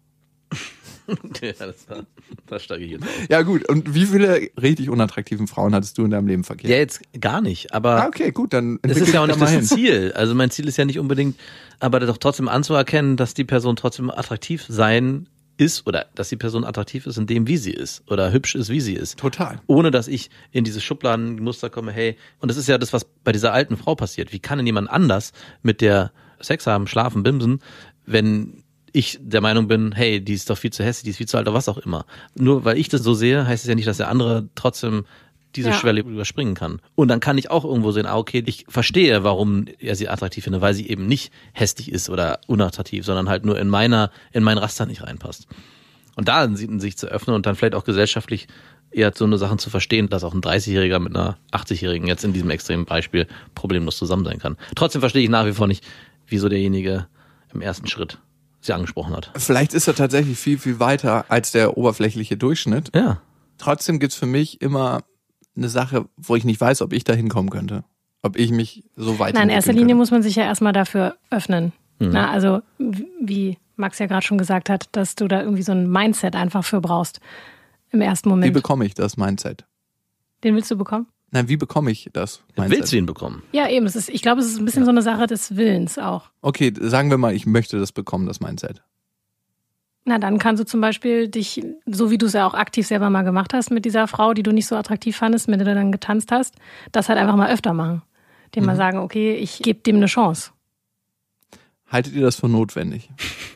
Ja, das, war- das steige ich jetzt auf. Ja gut, und wie viele richtig unattraktiven Frauen hattest du in deinem Leben verkehrt? Ja, jetzt gar nicht. Aber Ah, okay, gut, dann das entwickel ist ja auch dich nicht da mal das hin. Ziel. Also mein Ziel ist ja nicht unbedingt, aber doch trotzdem anzuerkennen, dass die Person trotzdem attraktiv sein ist oder dass die Person attraktiv ist in dem, wie sie ist oder hübsch ist, wie sie ist. Total. Ohne dass ich in diese Schubladenmuster komme, hey, und das ist ja das, was bei dieser alten Frau passiert. Wie kann denn jemand anders mit der Sex haben, schlafen, bimsen, wenn ich der Meinung bin, hey, die ist doch viel zu hässlich, die ist viel zu alt oder was auch immer. Nur weil ich das so sehe, heißt es ja nicht, dass der andere trotzdem diese Ja. Schwelle überspringen kann. Und dann kann ich auch irgendwo sehen, ah, okay, ich verstehe, warum er sie attraktiv findet, weil sie eben nicht hässlich ist oder unattraktiv, sondern halt nur in meiner, in mein Raster nicht reinpasst. Und da sich zu öffnen und dann vielleicht auch gesellschaftlich eher so eine Sachen zu verstehen, dass auch ein dreißigjähriger mit einer achtzigjährigen jetzt in diesem extremen Beispiel problemlos zusammen sein kann. Trotzdem verstehe ich nach wie vor nicht, wieso derjenige im ersten Schritt sie angesprochen hat. Vielleicht ist er tatsächlich viel, viel weiter als der oberflächliche Durchschnitt. Ja. Trotzdem gibt's für mich immer eine Sache, wo ich nicht weiß, ob ich da hinkommen könnte. Ob ich mich so weit Nein, in erster Linie könnte. muss man sich ja erstmal dafür öffnen. Mhm. Na, also w- wie Max ja gerade schon gesagt hat, dass du da irgendwie so ein Mindset einfach für brauchst im ersten Wie Moment. bekomme ich das Mindset? Den willst du bekommen? Nein, wie bekomme ich das Mindset? Willst du ihn bekommen? Ja, eben. Es ist, ich glaube, es ist ein bisschen so eine Sache des Willens auch. Okay, sagen wir mal, ich möchte das bekommen, das Mindset. Na, dann kannst du zum Beispiel dich, so wie du es ja auch aktiv selber mal gemacht hast mit dieser Frau, die du nicht so attraktiv fandest, mit der du dann getanzt hast, das halt einfach mal öfter machen. Dem Mhm. mal sagen, okay, ich gebe dem eine Chance. Haltet ihr das für notwendig?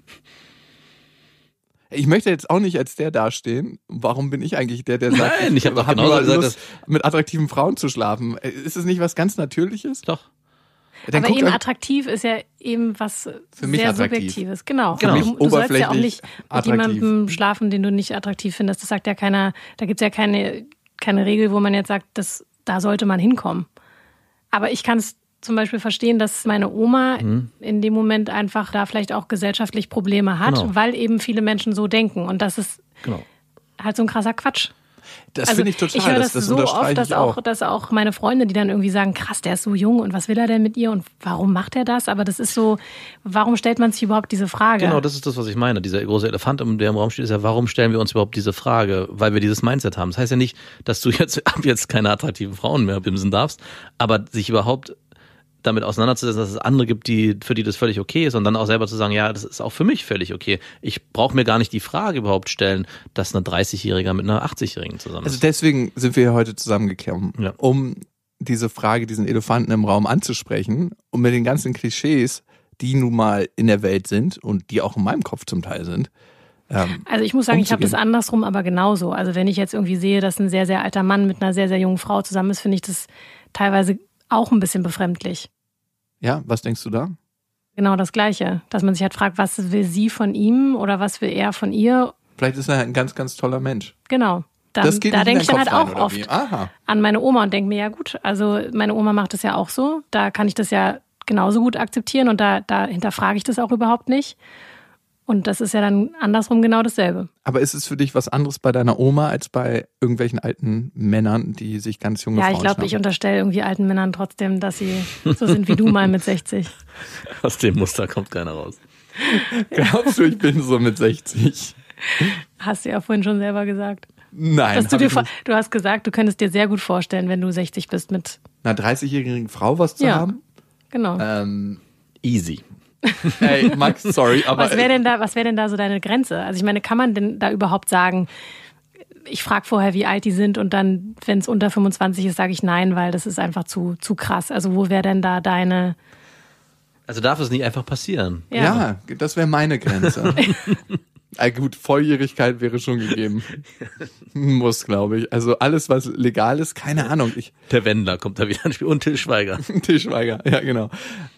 Ich möchte jetzt auch nicht als der dastehen. Warum bin ich eigentlich der, der sagt, Nein, ich hab doch hab genauso nur gesagt, Lust, mit attraktiven Frauen zu schlafen? Ist es nicht was ganz Natürliches? Doch. Dann aber eben an, attraktiv ist ja eben was für mich sehr attraktiv. Subjektives. Genau. Für mich Du, du sollst ja auch nicht mit attraktiv. jemandem schlafen, den du nicht attraktiv findest. Das sagt ja keiner, da gibt es ja keine, keine Regel, wo man jetzt sagt, das, da sollte man hinkommen. Aber ich kann es zum Beispiel verstehen, dass meine Oma mhm. in dem Moment einfach da vielleicht auch gesellschaftlich Probleme hat, genau. weil eben viele Menschen so denken. Und das ist genau. halt so ein krasser Quatsch. Das also finde ich total. Ich höre das, das, das so oft, dass auch, auch. dass auch meine Freunde, die dann irgendwie sagen, krass, der ist so jung und was will er denn mit ihr und warum macht er das? Aber das ist so, warum stellt man sich überhaupt diese Frage? Genau, das ist das, was ich meine. Dieser große Elefant, der im Raum steht, ist ja, warum stellen wir uns überhaupt diese Frage? Weil wir dieses Mindset haben. Das heißt ja nicht, dass du jetzt ab jetzt keine attraktiven Frauen mehr bimsen darfst, aber sich überhaupt damit auseinanderzusetzen, dass es andere gibt, die für die das völlig okay ist und dann auch selber zu sagen, ja, das ist auch für mich völlig okay. Ich brauche mir gar nicht die Frage überhaupt stellen, dass eine dreißigjährige mit einer achtzigjährigen zusammen ist. Also deswegen sind wir hier heute zusammengekommen, ja. um diese Frage, diesen Elefanten im Raum anzusprechen und mit den ganzen Klischees, die nun mal in der Welt sind und die auch in meinem Kopf zum Teil sind. Ähm, also ich muss sagen, umzugehen. ich habe das andersrum, aber genauso. Also wenn ich jetzt irgendwie sehe, dass ein sehr, sehr alter Mann mit einer sehr, sehr jungen Frau zusammen ist, finde ich das teilweise auch ein bisschen befremdlich. Ja, was denkst du da? Genau das Gleiche, dass man sich halt fragt, was will sie von ihm oder was will er von ihr? Vielleicht ist er ein ganz, ganz toller Mensch. Genau. Dann, das geht da denke ich dann halt rein, auch oft an meine Oma und denke mir, ja gut, also meine Oma macht das ja auch so, da kann ich das ja genauso gut akzeptieren und da, da hinterfrage ich das auch überhaupt nicht. Und das ist ja dann andersrum genau dasselbe. Aber ist es für dich was anderes bei deiner Oma als bei irgendwelchen alten Männern, die sich ganz junge ja, Frauen ich glaube, schnappen? ich unterstelle irgendwie alten Männern trotzdem, dass sie so sind wie du mal mit sechzig. Aus dem Muster kommt keiner raus. Glaubst du, ich bin so mit sechzig? Hast du ja vorhin schon selber gesagt. Nein. Dass du, dir vor- du hast gesagt, du könntest dir sehr gut vorstellen, wenn du sechzig bist mit einer dreißigjährigen Frau was zu ja, haben? Genau. Ähm, Easy. Ey, Max, sorry, aber... Was wäre denn da, was wäre denn da so deine Grenze? Also ich meine, kann man denn da überhaupt sagen, ich frage vorher, wie alt die sind und dann, wenn es unter fünfundzwanzig ist, sage ich nein, weil das ist einfach zu, zu krass. Also wo wäre denn da deine... Also darf es nicht einfach passieren? Ja, ja das wäre meine Grenze. äh, gut, Volljährigkeit wäre schon gegeben. Muss, glaube ich. Also alles, was legal ist, keine Ahnung. Ich, Der Wendler kommt da wieder ins Spiel und Til Schweiger. Til Schweiger, ja genau.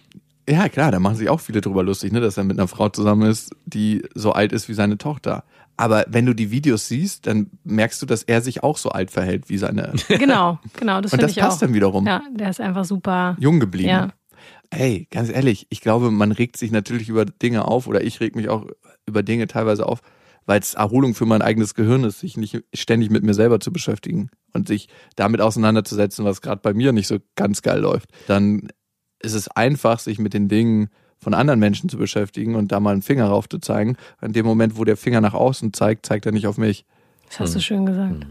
Ja, klar, da machen sich auch viele drüber lustig, ne, dass er mit einer Frau zusammen ist, die so alt ist wie seine Tochter. Aber wenn du die Videos siehst, dann merkst du, dass er sich auch so alt verhält wie seine... Genau, genau, das finde ich auch. Und das passt dann wiederum. Ja, der ist einfach super... Jung geblieben. Ja. Ey, ganz ehrlich, ich glaube, man regt sich natürlich über Dinge auf oder ich reg mich auch über Dinge teilweise auf, weil es Erholung für mein eigenes Gehirn ist, sich nicht ständig mit mir selber zu beschäftigen und sich damit auseinanderzusetzen, was gerade bei mir nicht so ganz geil läuft. Dann ist es einfach, sich mit den Dingen von anderen Menschen zu beschäftigen und da mal einen Finger rauf zu zeigen. In dem Moment, wo der Finger nach außen zeigt, zeigt er nicht auf mich. Das hast du schön gesagt.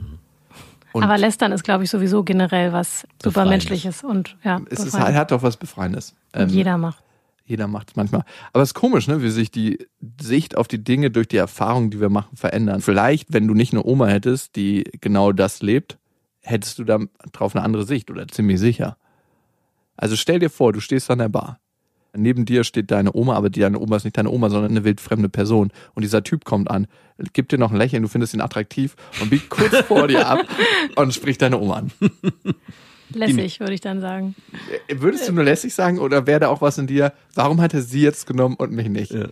Und aber Lästern ist, glaube ich, sowieso generell was super Menschliches. Und, ja, es ist, hat doch was Befreiendes. Ähm, jeder macht. Jeder macht es manchmal. Aber es ist komisch, ne, wie sich die Sicht auf die Dinge durch die Erfahrungen, die wir machen, verändern. Vielleicht, wenn du nicht eine Oma hättest, die genau das lebt, hättest du da drauf eine andere Sicht oder ziemlich sicher. Also stell dir vor, du stehst an der Bar. Neben dir steht deine Oma, aber die, deine Oma ist nicht deine Oma, sondern eine wildfremde Person. Und dieser Typ kommt an, gibt dir noch ein Lächeln, du findest ihn attraktiv und biegt kurz vor dir ab und spricht deine Oma an. Lässig, würde ich dann sagen. Würdest du nur lässig sagen oder wäre da auch was in dir, warum hat er sie jetzt genommen und mich nicht? Ja,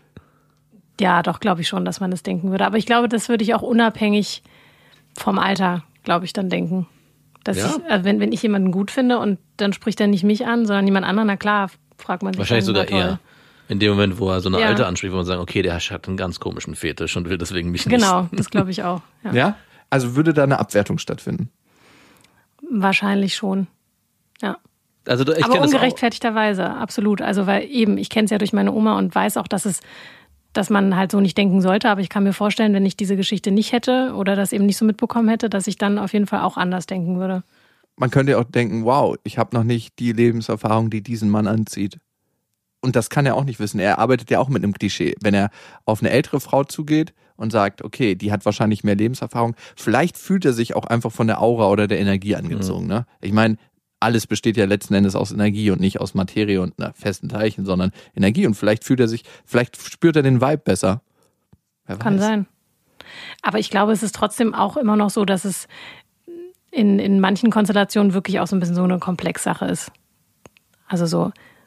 ja doch, glaube ich schon, dass man das denken würde. Aber ich glaube, das würde ich auch unabhängig vom Alter, glaube ich, dann denken. Dass ja? ich, also wenn, wenn ich jemanden gut finde und dann spricht er nicht mich an, sondern jemand anderen, na klar, fragt man sich. Wahrscheinlich dann, sogar eher. In dem Moment, wo er so eine ja. Alte anspricht, wo man sagt, okay, der hat einen ganz komischen Fetisch und will deswegen mich nicht. Genau, das glaube ich auch. Ja. ja? Also würde da eine Abwertung stattfinden? Wahrscheinlich schon, ja. Also ich aber kenn ungerechtfertigterweise, absolut. Also weil eben, ich kenne es ja durch meine Oma und weiß auch, dass es, dass man halt so nicht denken sollte. Aber ich kann mir vorstellen, wenn ich diese Geschichte nicht hätte oder das eben nicht so mitbekommen hätte, dass ich dann auf jeden Fall auch anders denken würde. Man könnte ja auch denken, wow, ich habe noch nicht die Lebenserfahrung, die diesen Mann anzieht. Und das kann er auch nicht wissen. Er arbeitet ja auch mit einem Klischee. Wenn er auf eine ältere Frau zugeht und sagt, okay, die hat wahrscheinlich mehr Lebenserfahrung, vielleicht fühlt er sich auch einfach von der Aura oder der Energie angezogen. Mhm. Ne? Ich meine, alles besteht ja letzten Endes aus Energie und nicht aus Materie und einer festen Teilchen, sondern Energie. Und vielleicht fühlt er sich, vielleicht spürt er den Vibe besser. Wer Kann weiß. sein. Aber ich glaube, es ist trotzdem auch immer noch so, dass es in, in manchen Konstellationen wirklich auch so ein bisschen so eine Komplexsache ist. Also so,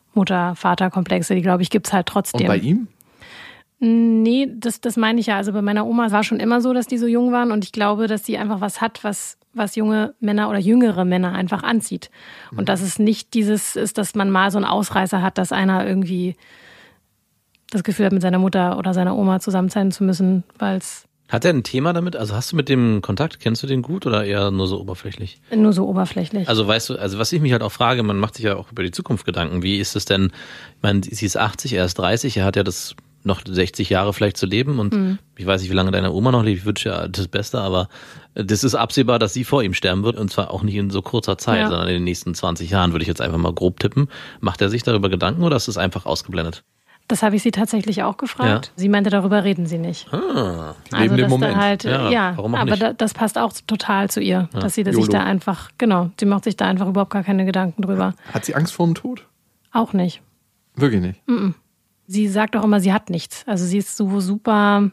Mutter-Vater-Komplexe, die, glaube ich, gibt's halt trotzdem. Und bei ihm? Nee, das, das meine ich ja. Also bei meiner Oma war schon immer so, dass die so jung waren und ich glaube, dass sie einfach was hat, was, was junge Männer oder jüngere Männer einfach anzieht. Und dass es nicht dieses ist, dass man mal so einen Ausreißer hat, dass einer irgendwie das Gefühl hat, mit seiner Mutter oder seiner Oma zusammen sein zu müssen, weil es... Hat er ein Thema damit? Also hast du mit dem Kontakt, kennst du den gut oder eher nur so oberflächlich? Nur so oberflächlich. Also weißt du, also was ich mich halt auch frage, man macht sich ja auch über die Zukunft Gedanken. Wie ist es denn, ich meine, sie ist achtzig, er ist dreißig, er hat ja das noch sechzig Jahre vielleicht zu leben und mhm. ich weiß nicht, wie lange deine Oma noch lebt, ich wünsche ja das Beste, aber das ist absehbar, dass sie vor ihm sterben wird und zwar auch nicht in so kurzer Zeit, ja. sondern in den nächsten zwanzig Jahren, würde ich jetzt einfach mal grob tippen. Macht er sich darüber Gedanken oder ist es einfach ausgeblendet? Das habe ich sie tatsächlich auch gefragt. Ja. Sie meinte, darüber reden sie nicht. Ah, die leben also, im Moment. Halt, ja, ja, warum auch aber nicht? Da, das passt auch total zu ihr, Ja. dass sie dass YOLO. sich da einfach, genau, sie macht sich da einfach überhaupt gar keine Gedanken drüber. Hat sie Angst vor dem Tod? Auch nicht. Wirklich nicht? Mm-mm. Sie sagt auch immer, sie hat nichts. Also sie ist so super,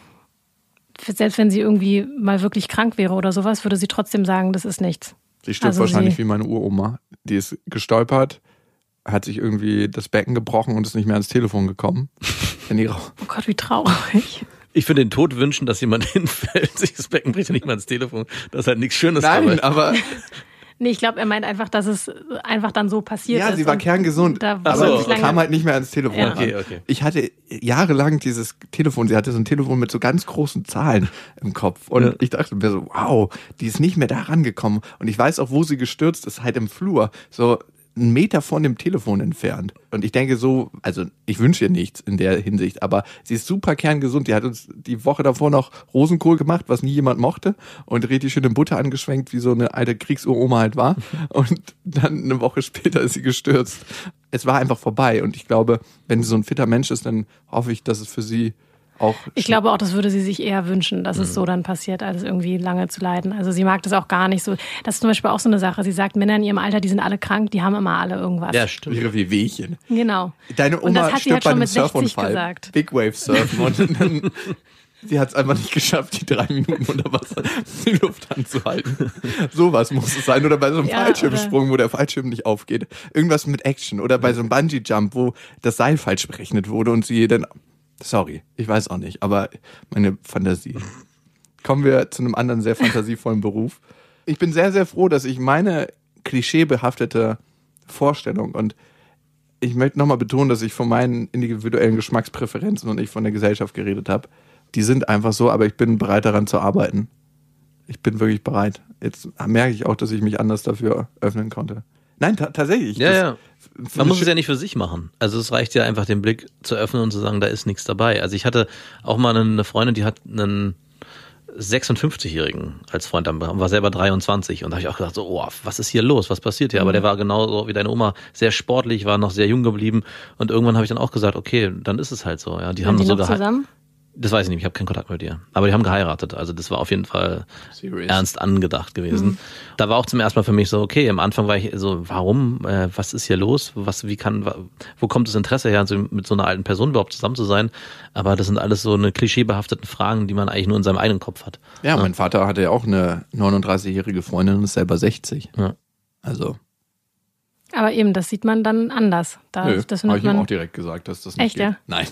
selbst wenn sie irgendwie mal wirklich krank wäre oder sowas, würde sie trotzdem sagen, das ist nichts. Sie stirbt Also wahrscheinlich sie- wie meine Uroma. Die ist gestolpert, hat sich irgendwie das Becken gebrochen und ist nicht mehr ans Telefon gekommen. In ihrer Oh Gott, wie traurig. Ich finde den Tod wünschen, dass jemand hinfällt, sich das Becken bricht und nicht mal ins Telefon. Das ist halt nichts Schönes Nein, dabei. aber Nee, ich glaube, er meint einfach, dass es einfach dann so passiert ja, ist. sie war und kerngesund, Da Ach so, aber wollte sie ich lange- kam halt nicht mehr ans Telefon. Ja. ran. Okay, okay. Ich hatte jahrelang dieses Telefon, sie hatte so ein Telefon mit so ganz großen Zahlen im Kopf und Ja. ich dachte mir so, wow, die ist nicht mehr da rangekommen und ich weiß auch, wo sie gestürzt ist, halt im Flur, so einen Meter von dem Telefon entfernt. Und ich denke so, also ich wünsche ihr nichts in der Hinsicht, aber sie ist super kerngesund. Die hat uns die Woche davor noch Rosenkohl gemacht, was nie jemand mochte und richtig schön in Butter angeschwenkt, wie so eine alte Kriegsuroma halt war. Und dann eine Woche später ist sie gestürzt. Es war einfach vorbei und ich glaube, wenn sie so ein fitter Mensch ist, dann hoffe ich, dass es für sie auch... Ich glaube auch, das würde sie sich eher wünschen, dass es so dann passiert, als irgendwie lange zu leiden. Also sie mag das auch gar nicht so. Das ist zum Beispiel auch so eine Sache. Sie sagt, Männer in ihrem Alter, die sind alle krank, die haben immer alle irgendwas. Ja, stimmt. ihre Wehwehchen. Genau. Deine Und das Oma hat sie stirbt halt bei schon einem mit sechzig Surfunfall. gesagt. Big Wave Surfen. Und dann, sie hat es einfach nicht geschafft, die drei Minuten unter Wasser die Luft anzuhalten. Sowas muss es sein. Oder bei so einem Ja, Fallschirmsprung, wo der Fallschirm nicht aufgeht. Irgendwas mit Action. Oder bei so einem Bungee-Jump, wo das Seil falsch berechnet wurde und sie dann... Sorry, ich weiß auch nicht, aber meine Fantasie. Kommen wir zu einem anderen sehr fantasievollen Beruf. Ich bin sehr, sehr froh, dass ich meine klischeebehaftete Vorstellung und ich möchte nochmal betonen, dass ich von meinen individuellen Geschmackspräferenzen und nicht von der Gesellschaft geredet habe. Die sind einfach so, aber ich bin bereit daran zu arbeiten. Ich bin wirklich bereit. Jetzt merke ich auch, dass ich mich anders dafür öffnen konnte. Nein, ta- tatsächlich. Ja, Das- ja. für Man muss eine es ja nicht für sich machen. Also es reicht ja einfach, den Blick zu öffnen und zu sagen, da ist nichts dabei. Also ich hatte auch mal eine Freundin, die hat einen sechsundfünfzigjährigen als Freund, dann war selber dreiundzwanzig und da habe ich auch gedacht, so, oh, was ist hier los, was passiert hier? Aber der war genauso wie deine Oma, sehr sportlich, war noch sehr jung geblieben und irgendwann habe ich dann auch gesagt, okay, dann ist es halt so. Ja, die Sind haben die so noch geheiratet. zusammen? Das weiß ich nicht, ich habe keinen Kontakt mit ihr. Aber die haben geheiratet, also das war auf jeden Fall Serious. ernst angedacht gewesen. Mhm. Da war auch zum ersten Mal für mich so, okay, am Anfang war ich so, warum, äh, was ist hier los? Was, wie kann, wo kommt das Interesse her, also mit so einer alten Person überhaupt zusammen zu sein? Aber das sind alles so eine klischeebehafteten Fragen, die man eigentlich nur in seinem eigenen Kopf hat. Ja, mein Vater hatte ja auch eine neununddreißigjährige Freundin und ist selber sechzig. Ja. Also, Aber eben, das sieht man dann anders. Da, nö, das habe findet ich ihm man. auch direkt gesagt, dass das nicht Echt, geht. ja? Nein.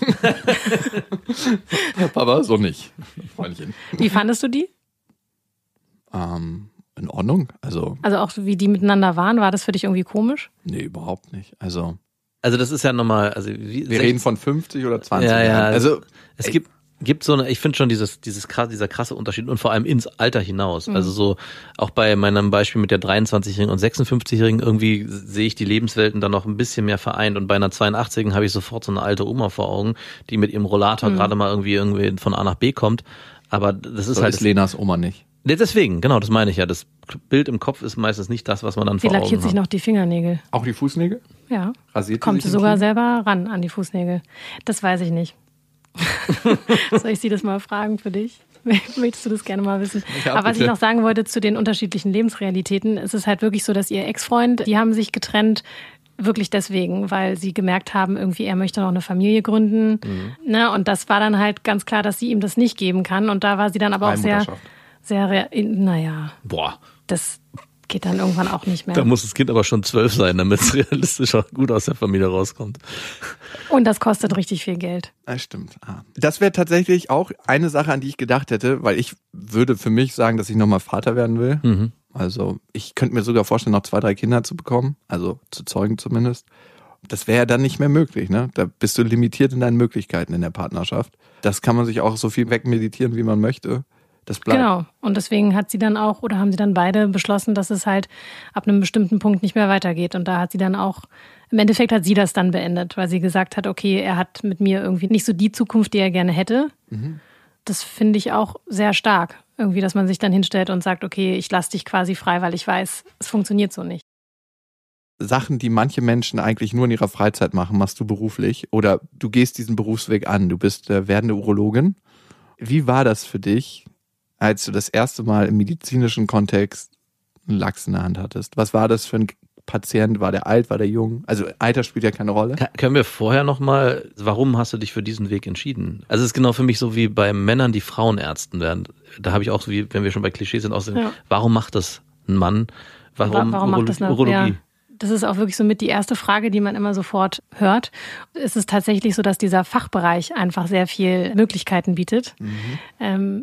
Papa, so nicht. Freundchen. Wie fandest du die? Ähm, in Ordnung. Also, Also auch wie die miteinander waren, war das für dich irgendwie komisch? nee, überhaupt nicht. Also, Also das ist ja nochmal, also wie, wir reden von fünfzig oder zwanzig Ja, ja. Jahren. Also, es gibt gibt so eine, ich finde schon dieses dieses krass, dieser krasse Unterschied und vor allem ins Alter hinaus. Mhm. Also so auch bei meinem Beispiel mit der dreiundzwanzigjährigen und sechsundfünfzigjährigen irgendwie sehe ich die Lebenswelten dann noch ein bisschen mehr vereint und bei einer zweiundachtzigjährigen habe ich sofort so eine alte Oma vor Augen, die mit ihrem Rollator Mhm. gerade mal irgendwie irgendwie von A nach B kommt. Aber das ist so halt ist Lenas Oma nicht. Nee, deswegen, genau, das meine ich ja. Das Bild im Kopf ist meistens nicht das, was man dann Sie vor lackiert Augen sich hat. noch die Fingernägel. Auch die Fußnägel? Ja. Rasiert Kommt sie sie sich im sogar Knie? selber ran an die Fußnägel. Das weiß ich nicht. Soll ich Sie das mal fragen für dich? Möchtest du das gerne mal wissen? Ja, Aber was bitte. ich noch sagen wollte zu den unterschiedlichen Lebensrealitäten, ist es halt wirklich so, dass ihr Ex-Freund, die haben sich getrennt, wirklich deswegen, weil sie gemerkt haben, irgendwie er möchte noch eine Familie gründen. Mhm. Ne? Und das war dann halt ganz klar, dass sie ihm das nicht geben kann. Und da war sie dann aber auch sehr, Leihmutterschaft. sehr, rea- naja, Boah. das geht dann irgendwann auch nicht mehr. Da muss das Kind aber schon zwölf sein, damit es realistisch auch gut aus der Familie rauskommt. Und das kostet richtig viel Geld. Das stimmt. Ah. Das wäre tatsächlich auch eine Sache, an die ich gedacht hätte, weil ich würde für mich sagen, dass ich nochmal Vater werden will. Mhm. Also ich könnte mir sogar vorstellen, noch zwei, drei Kinder zu bekommen, also zu zeugen zumindest. Das wäre ja dann nicht mehr möglich, ne? Da bist du limitiert in deinen Möglichkeiten in der Partnerschaft. Das kann man sich auch so viel wegmeditieren, wie man möchte. Das bleibt. Genau. Und deswegen hat sie dann auch, oder haben sie dann beide beschlossen, dass es halt ab einem bestimmten Punkt nicht mehr weitergeht. Und da hat sie dann auch, im Endeffekt hat sie das dann beendet, weil sie gesagt hat, okay, er hat mit mir irgendwie nicht so die Zukunft, die er gerne hätte. Mhm. Das finde ich auch sehr stark. Irgendwie, dass man sich dann hinstellt und sagt, okay, ich lasse dich quasi frei, weil ich weiß, es funktioniert so nicht. Sachen, die manche Menschen eigentlich nur in ihrer Freizeit machen, machst du beruflich oder du gehst diesen Berufsweg an. Du bist äh, werdende Urologin. Wie war das für dich, als du das erste Mal im medizinischen Kontext einen Lachs in der Hand hattest? Was war das für ein Patient? War der alt, war der jung? Also Alter spielt ja keine Rolle. Kann, können wir vorher nochmal, warum hast du dich für diesen Weg entschieden? Also es ist genau für mich so wie bei Männern, die Frauenärzten werden. Da habe ich auch so, wie wenn wir schon bei Klischees sind, auch so, ja. Warum macht das ein Mann? Warum, warum Urolo- macht das eine, Urologie? Ja. Das ist auch wirklich so mit die erste Frage, die man immer sofort hört. Es ist tatsächlich so, dass dieser Fachbereich einfach sehr viel Möglichkeiten bietet. Mhm. Ähm.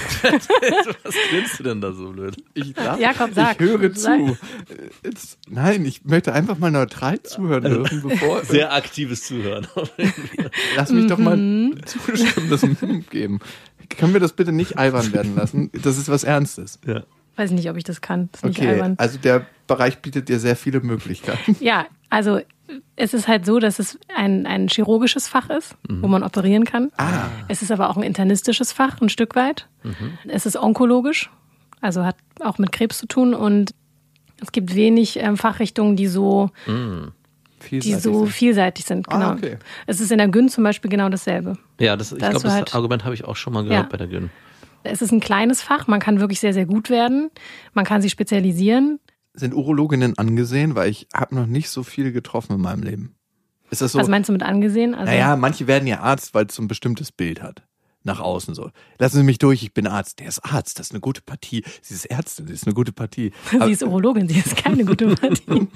Was grinst du denn da so blöd? Ich, sag, Jakob, sag. Ich höre sag. zu. Jetzt, nein, ich möchte einfach mal neutral zuhören dürfen. Bevor sehr aktives Zuhören. Lass mich doch mal mhm. zustimmen, das geben. Können wir das bitte nicht albern werden lassen? Das ist was Ernstes. Ja. Weiß nicht, ob ich das kann. Das ist nicht okay, albern. Also der Bereich bietet dir sehr viele Möglichkeiten. Ja, also es ist halt so, dass es ein, ein chirurgisches Fach ist, mhm. wo man operieren kann. Ah. Es ist aber auch ein internistisches Fach, ein Stück weit. Mhm. Es ist onkologisch, also hat auch mit Krebs zu tun. Und es gibt wenig ähm, Fachrichtungen, die so, mhm. die so sind. vielseitig sind. Genau. Ah, okay. Es ist in der Gyn zum Beispiel genau dasselbe. Ja, das, ich da glaube, das halt, Argument habe ich auch schon mal gehört ja. bei der Gyn. Es ist ein kleines Fach, man kann wirklich sehr, sehr gut werden. Man kann sich spezialisieren. Sind Urologinnen angesehen? Weil ich habe noch nicht so viele getroffen in meinem Leben. Ist das so? Was meinst du mit angesehen? Also, naja, manche werden ja Arzt, weil es so ein bestimmtes Bild hat. Nach außen so. Lassen Sie mich durch, ich bin Arzt. Der ist Arzt, das ist eine gute Partie. Sie ist Ärztin, das ist eine gute Partie. Sie ist Urologin, sie ist keine gute Partie.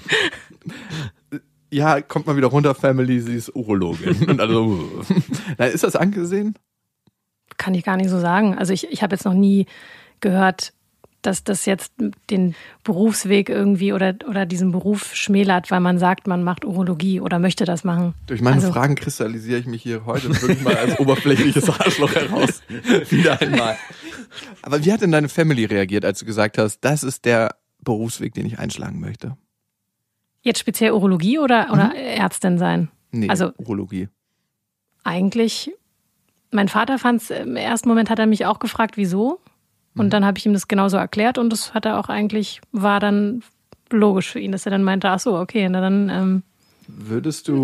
Ja, kommt mal wieder runter, Family, sie ist Urologin. Und also, na, ist das angesehen? Kann ich gar nicht so sagen. Also ich, ich habe jetzt noch nie gehört, dass das jetzt den Berufsweg irgendwie oder, oder diesen Beruf schmälert, weil man sagt, man macht Urologie oder möchte das machen. Durch meine also, Fragen kristallisiere ich mich hier heute wirklich mal als oberflächliches Arschloch heraus. Wieder einmal. Aber wie hat denn deine Family reagiert, als du gesagt hast, das ist der Berufsweg, den ich einschlagen möchte? Jetzt speziell Urologie oder, mhm. oder Ärztin sein? Nee, also, Urologie. Eigentlich... Mein Vater fand es, im ersten Moment hat er mich auch gefragt, wieso. Und mhm. dann habe ich ihm das genauso erklärt und das hat er auch eigentlich, war dann logisch für ihn, dass er dann meinte, ach so, okay, na dann... Ähm Würdest du...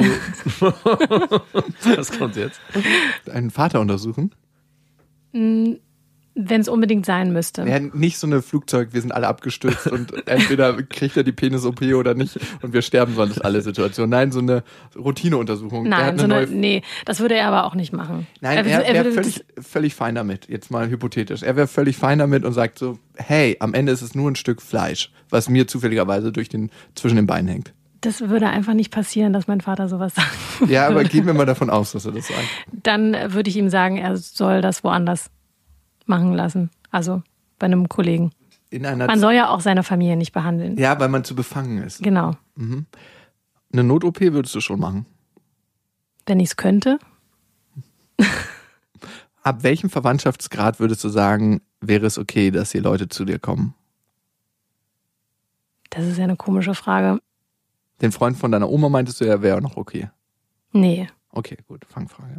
Was kommt jetzt? Deinen Vater untersuchen? Wenn es unbedingt sein müsste. Ja, nicht so eine Flugzeug, wir sind alle abgestürzt und entweder kriegt er die Penis-O P oder nicht und wir sterben sonst alle Situationen. Nein, so eine Routineuntersuchung. Nein, so eine, neue... nee, das würde er aber auch nicht machen. Nein, er, er wäre völlig, völlig fein damit, jetzt mal hypothetisch. Er wäre völlig fein damit und sagt so, hey, am Ende ist es nur ein Stück Fleisch, was mir zufälligerweise durch den, zwischen den Beinen hängt. Das würde einfach nicht passieren, dass mein Vater sowas sagt. Ja, aber gehen wir mal davon aus, dass er das sagt. Dann würde ich ihm sagen, er soll das woanders machen lassen. Also bei einem Kollegen. In einer man soll ja auch seine Familie nicht behandeln. Ja, weil man zu befangen ist. Genau. Mhm. Eine Not-O P würdest du schon machen? Wenn ich es könnte. Ab welchem Verwandtschaftsgrad würdest du sagen, wäre es okay, dass hier Leute zu dir kommen? Das ist ja eine komische Frage. Den Freund von deiner Oma meintest du, ja, wäre noch okay. Nee. Okay, gut, Fangfrage.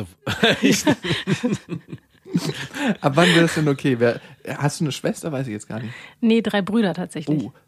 Ab wann wäre es denn okay? Wer, hast du eine Schwester? Weiß ich jetzt gar nicht. Nee, drei Brüder tatsächlich. Oh.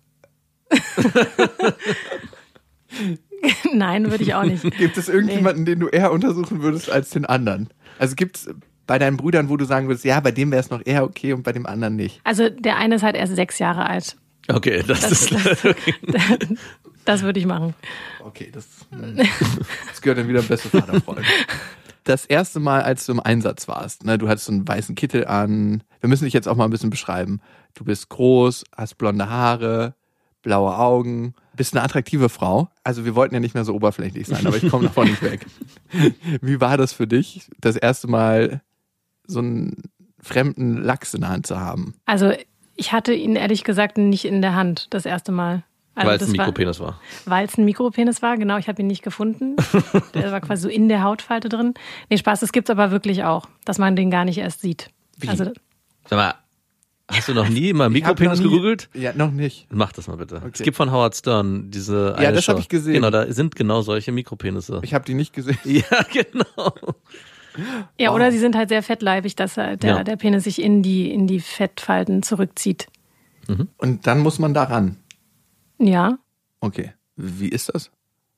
Nein, würde ich auch nicht. Gibt es irgendjemanden, nee. den du eher untersuchen würdest als den anderen? Also gibt es bei deinen Brüdern, wo du sagen würdest, ja, bei dem wäre es noch eher okay und bei dem anderen nicht? Also der eine ist halt erst sechs Jahre alt. Okay, das, das ist... Das, das, das würde ich machen. Okay, das, das gehört dann wieder im beste Vaterfreund. Das erste Mal, als du im Einsatz warst, ne, du hattest so einen weißen Kittel an. Wir müssen dich jetzt auch mal ein bisschen beschreiben. Du bist groß, hast blonde Haare, blaue Augen, bist eine attraktive Frau. Also wir wollten ja nicht mehr so oberflächlich sein, aber ich komme davon nicht weg. Wie war das für dich, das erste Mal so einen fremden Lachs in der Hand zu haben? Also ich hatte ihn ehrlich gesagt nicht in der Hand das erste Mal. Also weil es ein Mikropenis war. Weil es ein Mikropenis war, genau. Ich habe ihn nicht gefunden. Der war quasi so in der Hautfalte drin. Nee, Spaß, das gibt's aber wirklich auch, dass man den gar nicht erst sieht. Wie? Also, Sag mal, hast du noch nie mal Mikropenis noch nie, gegoogelt? Ja, noch nicht. Mach das mal bitte. Okay. Es gibt von Howard Stern diese eine Ja, das Show. habe ich gesehen. Genau, da sind genau solche Mikropenisse. Ich habe die nicht gesehen. Ja, genau. ja, Wow. oder sie sind halt sehr fettleibig, dass der, Ja. der Penis sich in die, in die Fettfalten zurückzieht. Und dann muss man da ran. Ja, Okay. Wie ist das?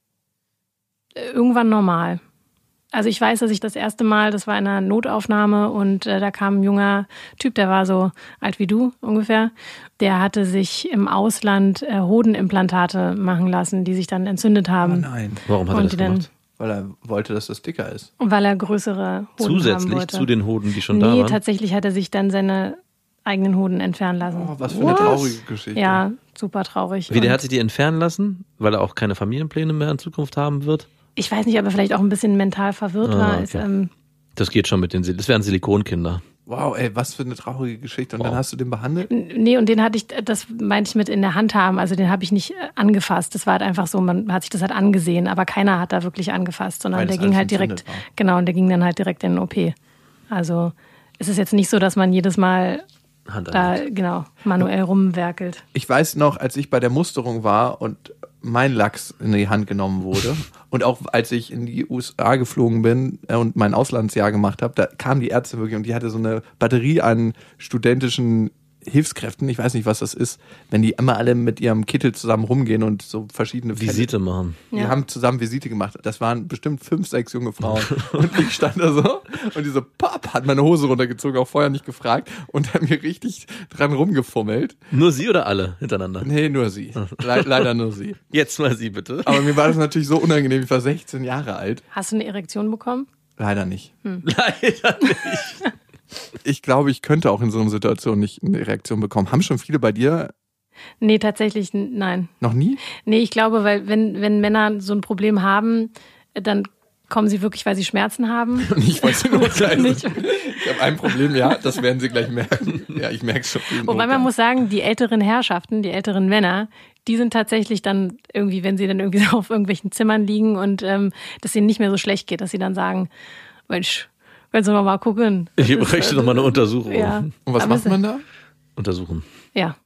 irgendwann normal. Also ich weiß, dass ich das erste Mal, das war in einer Notaufnahme und äh, da kam ein junger Typ, der war so alt wie du ungefähr, der hatte sich im Ausland äh, Hodenimplantate machen lassen, die sich dann entzündet Oh haben, nein. Warum hat er Und das die dann- gemacht? Weil er wollte, dass das dicker ist. weil er größere Hoden haben Zusätzlich wollte. zu den Hoden, die schon da Nee, waren? tatsächlich hat er sich dann seine eigenen Hoden entfernen lassen. Oh, was für eine traurige Geschichte. Ja, super traurig. Wie, der Und hat sich die entfernen lassen, weil er auch keine Familienpläne mehr in Zukunft haben wird? ich weiß nicht, ob er vielleicht auch ein bisschen mental verwirrt Ah, war. okay. Ist, ähm, Das geht schon mit den, Sil- das wären Silikonkinder. Wow, ey, was für eine traurige Geschichte. Und Wow. dann hast du den behandelt? nee, und den hatte ich, das meinte ich mit in der Hand haben, also den habe ich nicht äh, angefasst. Das war halt einfach so, man hat sich das halt angesehen, aber keiner hat da wirklich angefasst, sondern Weil der das ging alles halt direkt, entzündet war. genau, und der ging dann halt direkt in den O P. Also es ist jetzt nicht so, dass man jedes Mal Hand da, an. genau, manuell rumwerkelt. Ich weiß noch, als ich bei der Musterung war und mein Lachs in die Hand genommen wurde und auch als ich in die U S A geflogen bin und mein Auslandsjahr gemacht habe, da kam die Ärztin wirklich und die hatte so eine Batterie an studentischen Hilfskräften, ich weiß nicht, was das ist, wenn die immer alle mit ihrem Kittel zusammen rumgehen und so verschiedene Fälle- Visite machen. Die Ja. haben zusammen Visite gemacht. Das waren bestimmt fünf, sechs junge Frauen. Und ich stand da so und die so, Pop, hat meine Hose runtergezogen, auch vorher nicht gefragt und hat mir richtig dran rumgefummelt. Nur sie oder alle hintereinander? Nee, nur sie. Le leider nur sie. Jetzt mal sie bitte. Aber mir war das natürlich so unangenehm. Ich war sechzehn Jahre alt. Hast du eine Erektion bekommen? Leider nicht. Leider nicht. Ich glaube, ich könnte auch in so einer Situation nicht eine Reaktion bekommen. Haben schon viele bei dir Nee, tatsächlich n- nein. noch nie? Nee, ich glaube, weil wenn, wenn Männer so ein Problem haben, dann kommen sie wirklich, weil sie Schmerzen haben. Ich wollte nur gleich. Nicht. Ich habe ein Problem, ja, das werden sie gleich merken. Ja, ich merke es schon. Wobei man muss sagen, die älteren Herrschaften, die älteren Männer, die sind tatsächlich dann irgendwie, wenn sie dann irgendwie so auf irgendwelchen Zimmern liegen und ähm, dass ihnen nicht mehr so schlecht geht, dass sie dann sagen, Mensch, können Sie noch mal gucken. Das Ich ist, bräuchte äh, noch mal eine Untersuchung. Ja. Und was Aber macht es- man da? Untersuchen. Ja,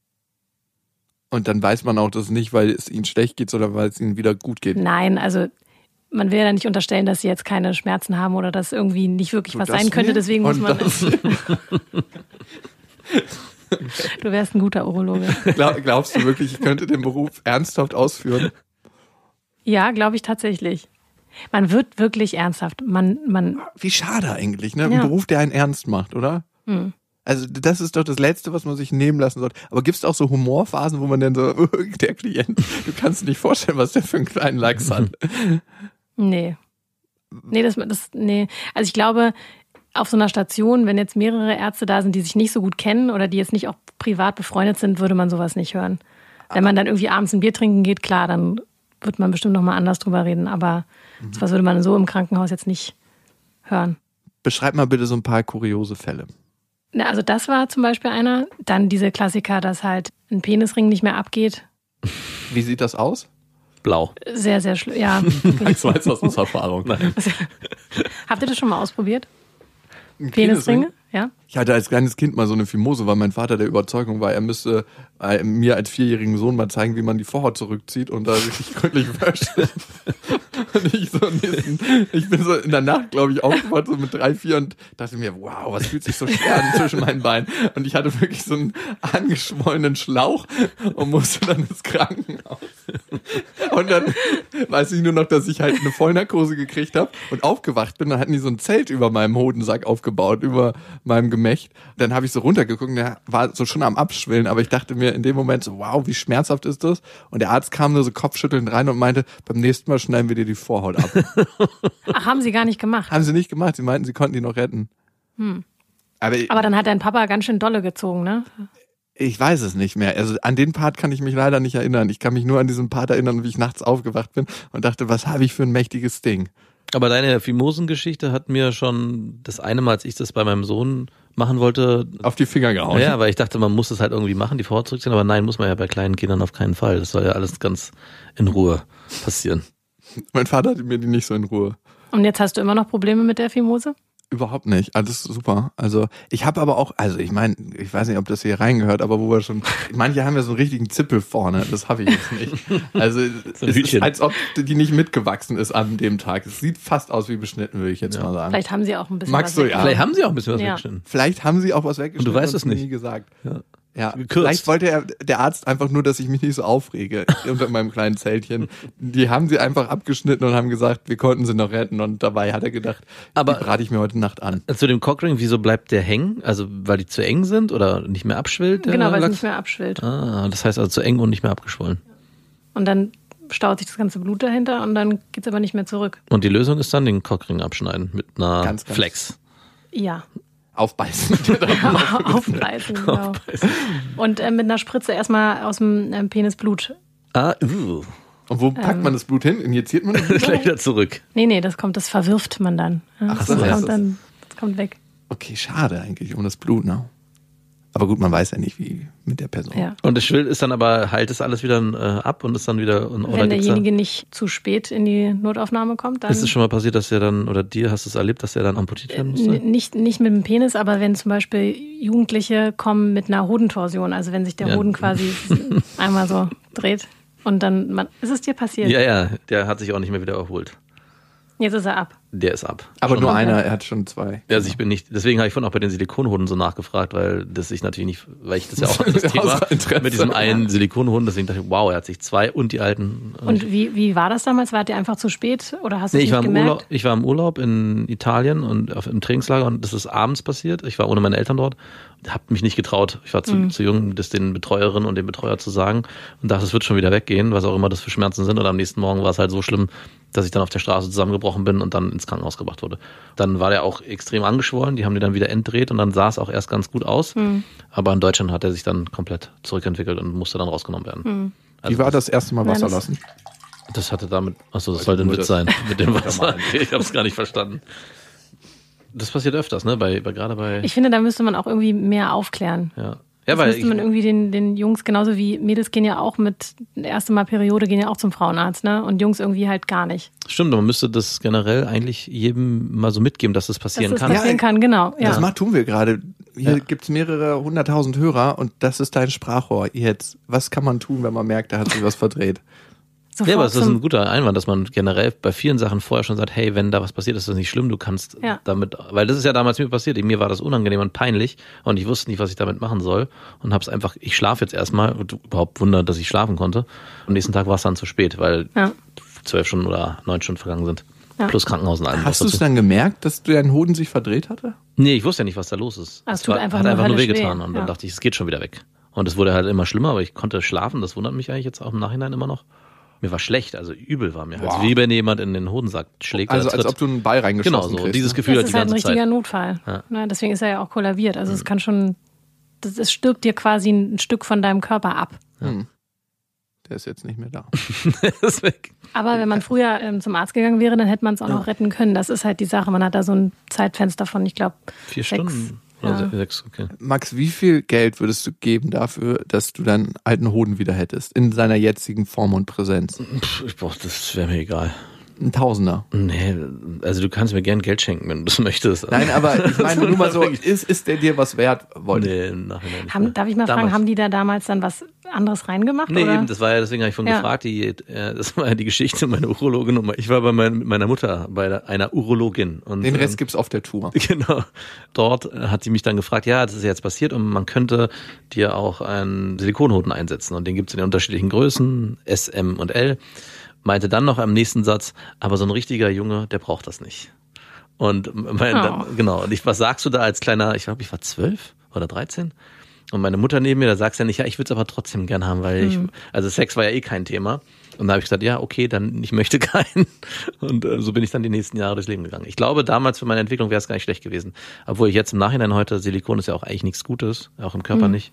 Und dann weiß man auch, dass es nicht, weil es ihnen schlecht geht, sondern weil es ihnen wieder gut geht. nein, also man will ja nicht unterstellen, dass sie jetzt keine Schmerzen haben oder dass irgendwie nicht wirklich So was das sein könnte, hier deswegen muss und man. das. Du wärst ein guter Urologe. Glaub, glaubst du wirklich, ich könnte den Beruf ernsthaft ausführen? Ja, glaube ich tatsächlich. Man wird wirklich ernsthaft. Man, man, Wie schade eigentlich, ne? Ein Ja. Beruf, der einen ernst macht, oder? hm. Also das ist doch das Letzte, was man sich nehmen lassen sollte. Aber gibt es auch so Humorphasen, wo man dann so, der Klient, du kannst dir nicht vorstellen, was der für einen kleinen Lachs hat. Nee. Nee, das, das, nee. Also ich glaube, auf so einer Station, wenn jetzt mehrere Ärzte da sind, die sich nicht so gut kennen oder die jetzt nicht auch privat befreundet sind, würde man sowas nicht hören. Wenn man dann irgendwie abends ein Bier trinken geht, klar, dann wird man bestimmt nochmal anders drüber reden. Aber das würde man so im Krankenhaus jetzt nicht hören. Beschreib mal bitte so ein paar kuriose Fälle. Na, also das war zum Beispiel einer. Dann diese Klassiker, dass halt ein Penisring nicht mehr abgeht. Wie sieht das aus? Blau. Sehr, sehr schlimm. Ja. Ich weiß das aus Erfahrung. Nein. Habt ihr das schon mal ausprobiert? Ein Penisringe? Ja. Ich hatte als kleines Kind mal so eine Fimose, weil mein Vater der Überzeugung war, er müsste äh, mir als vierjährigen Sohn mal zeigen, wie man die Vorhaut zurückzieht und da richtig gründlich wäscht. Und ich so nächsten, ich bin so in der Nacht, glaube ich, aufgewacht, so mit drei, vier und dachte mir, wow, was fühlt sich so schwer an zwischen meinen Beinen? Und ich hatte wirklich so einen angeschwollenen Schlauch und musste dann ins Krankenhaus. Und dann weiß ich nur noch, dass ich halt eine Vollnarkose gekriegt habe und aufgewacht bin. Dann hatten die so ein Zelt über meinem Hodensack aufgebaut, über meinem Gemächt. Dann habe ich so runtergeguckt, der war so schon am Abschwillen, aber ich dachte mir in dem Moment so, wow, wie schmerzhaft ist das? Und der Arzt kam nur so kopfschüttelnd rein und meinte, beim nächsten Mal schneiden wir dir die Vorhaut ab. Ach, haben sie gar nicht gemacht. Haben sie nicht gemacht, sie meinten, sie konnten die noch retten. Hm. Aber, Aber dann hat dein Papa ganz schön dolle gezogen, ne? Ich weiß es nicht mehr. Also an den Part kann ich mich leider nicht erinnern. Ich kann mich nur an diesen Part erinnern, wie ich nachts aufgewacht bin und dachte, was habe ich für ein mächtiges Ding. Aber deine Fimosen-Geschichte hat mir schon das eine Mal, als ich das bei meinem Sohn machen wollte, auf die Finger gehauen. Ja, weil ich dachte, man muss es halt irgendwie machen, die Frau zurückziehen, aber nein, muss man ja bei kleinen Kindern auf keinen Fall. Das soll ja alles ganz in Ruhe passieren. Mein Vater hatte mir die nicht so in Ruhe. Und jetzt hast du immer noch Probleme mit der Fimose? Überhaupt nicht, alles super. Also ich habe aber auch, also ich meine, ich weiß nicht, ob das hier reingehört, aber wo wir schon, manche haben ja so einen richtigen Zippel vorne, das habe ich jetzt nicht. Also so es ist, als ob die nicht mitgewachsen ist an dem Tag. Es sieht fast aus wie beschnitten, würde ich jetzt ja. mal sagen. Vielleicht haben sie auch ein bisschen Magst was du, ja. Vielleicht haben sie auch ein bisschen was ja. weggeschnitten. Vielleicht haben sie auch was weggeschnitten. Und du weißt es nicht. Nie gesagt. Ja. Ja, Gekürzt. Vielleicht wollte er, der Arzt einfach nur, dass ich mich nicht so aufrege unter meinem kleinen Zeltchen. Die haben sie einfach abgeschnitten und haben gesagt, wir konnten sie noch retten. Und dabei hat er gedacht, aber die brate ich mir heute Nacht an. Zu dem Cockring, wieso bleibt der hängen? Also weil die zu eng sind oder nicht mehr abschwillt? Genau, weil Lachs? es nicht mehr abschwillt. Ah, das heißt also zu eng und nicht mehr abgeschwollen. Und dann staut sich das ganze Blut dahinter und dann geht's aber nicht mehr zurück. Und die Lösung ist dann den Cockring abschneiden mit einer ganz, ganz Flex. Ja. Aufbeißen. Ja, aufbeißen, genau. Aufbeißen. Und äh, mit einer Spritze erstmal aus dem ähm, Penis Blut. Ah, uh. Und wo packt ähm, man das Blut hin? Injiziert man das Blut? Gleich wieder zurück. Nee, nee, das kommt, das verwirft man dann. Ja, Ach das, so, kommt das dann, das kommt weg. Okay, schade eigentlich um das Blut, ne? Aber gut, man weiß ja nicht, wie mit der Person. Ja. Und das Schild ist dann aber, heilt es alles wieder äh, ab und ist dann wieder... Oder Wenn derjenige nicht zu spät in die Notaufnahme kommt, dann... Ist es schon mal passiert, dass er dann, oder dir, hast du es erlebt, dass er dann amputiert werden musste? N- nicht, nicht mit dem Penis, aber wenn zum Beispiel Jugendliche kommen mit einer Hodentorsion, also wenn sich der ja. Hoden quasi einmal so dreht und dann... Man, ist es dir passiert? Ja, ja, der hat sich auch nicht mehr wieder erholt. Jetzt ist er ab. Der ist ab. Aber schon nur ab. einer, er hat schon zwei. Also ich bin nicht, deswegen habe ich vorhin auch bei den Silikonhoden so nachgefragt, weil das ich natürlich nicht, weil ich das ja auch das Thema mit diesem einen Silikonhoden, deswegen dachte ich, wow, er hat sich zwei und die alten. Und wie, wie war das damals? Wart ihr einfach zu spät oder hast du nee, es ich nicht war im gemerkt? Urlaub, ich war im Urlaub in Italien und auf, im Trainingslager und das ist abends passiert. Ich war ohne meine Eltern dort, habe mich nicht getraut. Ich war zu, mhm. zu jung, das den Betreuerinnen und dem Betreuer zu sagen und dachte, es wird schon wieder weggehen, was auch immer das für Schmerzen sind. Und am nächsten Morgen war es halt so schlimm, dass ich dann auf der Straße zusammengebrochen bin und dann ins Krankenhaus gebracht wurde. Dann war der auch extrem angeschwollen, die haben die dann wieder entdreht und dann sah es auch erst ganz gut aus. Mhm. Aber in Deutschland hat er sich dann komplett zurückentwickelt und musste dann rausgenommen werden. Mhm. Also wie war das erste Mal Wasser Nein, das lassen? Das hatte damit, achso, das sollte ein Witz sein mit dem Wasser. Ich habe es gar nicht verstanden. Das passiert öfters, ne? Bei, bei gerade bei. Ich finde, da müsste man auch irgendwie mehr aufklären. Ja. Ja, das weil müsste man ich, irgendwie den, den Jungs, genauso wie Mädels gehen ja auch mit erste Mal Periode, gehen ja auch zum Frauenarzt, ne? Und Jungs irgendwie halt gar nicht. Stimmt, man müsste das generell eigentlich jedem mal so mitgeben, dass das passieren dass das kann. passieren Ja, kann, genau. Ja. Das mal tun wir gerade. Hier Ja. gibt's mehrere hunderttausend Hörer und das ist dein Sprachrohr jetzt. Was kann man tun, wenn man merkt, da hat sich was verdreht? Sofort Ja, aber es ist zum- ein guter Einwand, dass man generell bei vielen Sachen vorher schon sagt, hey, wenn da was passiert, ist das nicht schlimm, du kannst Ja. damit, weil das ist ja damals mir passiert, mir war das unangenehm und peinlich und ich wusste nicht, was ich damit machen soll und hab's einfach, ich schlafe jetzt erstmal und überhaupt Wunder, dass ich schlafen konnte. Am nächsten Tag war es dann zu spät, weil Ja. zwölf Stunden oder neun Stunden vergangen sind. Ja. Plus Krankenhaus und allem. Hast was du es dazu. dann gemerkt, dass dein Hoden sich verdreht hatte? Nee, ich wusste ja nicht, was da los ist. Ah, es Es tut war, einfach hat nur einfach nur höllisch wehgetan weh. und dann Ja. dachte ich, es geht schon wieder weg. Und es wurde halt immer schlimmer, aber ich konnte schlafen, das wundert mich eigentlich jetzt auch im Nachhinein immer noch. Mir war schlecht, also übel war mir. Wow. Also wie wenn jemand in den Hodensack schlägt. Also oder als tritt. ob du einen Ball reingeschossen Genau, so kriegst. dieses ne? Gefühl Das hat ist die halt ein ganze richtiger Zeit. Notfall. Ja. Na, deswegen ist er ja auch kollabiert. Also es kann schon, das, es stirbt dir quasi ein Stück von deinem Körper ab. Hm. Der ist jetzt nicht mehr da. Das ist weg. Aber wenn man früher ähm, zum Arzt gegangen wäre, dann hätte man es auch noch retten können. Das ist halt die Sache. Man hat da so ein Zeitfenster von, ich glaube, Vier sechs. Stunden oder Ja. se- sechs, okay. Max, wie viel Geld würdest du geben dafür, dass du deinen alten Hoden wieder hättest? In seiner jetzigen Form und Präsenz? Pff, ich brauch, das wäre mir egal. Ein Tausender. Nee, also du kannst mir gern Geld schenken, wenn du das möchtest. Nein, aber ich meine nur mal so, ist, ist der dir was wert? Wollte Nee, im Nachhinein nicht Haben, mehr. darf ich mal Damals. fragen, haben die da damals dann was anderes reingemacht? Nee, oder? eben, das war ja, deswegen habe ich von Ja. gefragt, die, äh, das war ja die Geschichte meiner Urologin. Und ich war bei mein, meiner Mutter, bei der- einer Urologin. Und, Den Rest ähm, gibt's auf der Tour. Genau. Dort äh, hat sie mich dann gefragt, ja, das ist jetzt passiert und man könnte dir auch einen Silikonhoden einsetzen. Und den gibt's in den unterschiedlichen Größen, S, M und L. Meinte dann noch am nächsten Satz, aber so ein richtiger Junge, der braucht das nicht. Und mein, Oh. dann, genau, und ich, was sagst du da als kleiner, ich glaube, ich war zwölf oder dreizehn? Und meine Mutter neben mir, da sagst du ja nicht, ja, ich würde es aber trotzdem gern haben, weil ich, also Sex war ja eh kein Thema. Und da habe ich gesagt, ja, okay, dann ich möchte keinen. Und äh, so bin ich dann die nächsten Jahre durchs Leben gegangen. Ich glaube, damals für meine Entwicklung wäre es gar nicht schlecht gewesen. Obwohl ich jetzt im Nachhinein heute, Silikon ist ja auch eigentlich nichts Gutes, auch im Körper Mhm. nicht.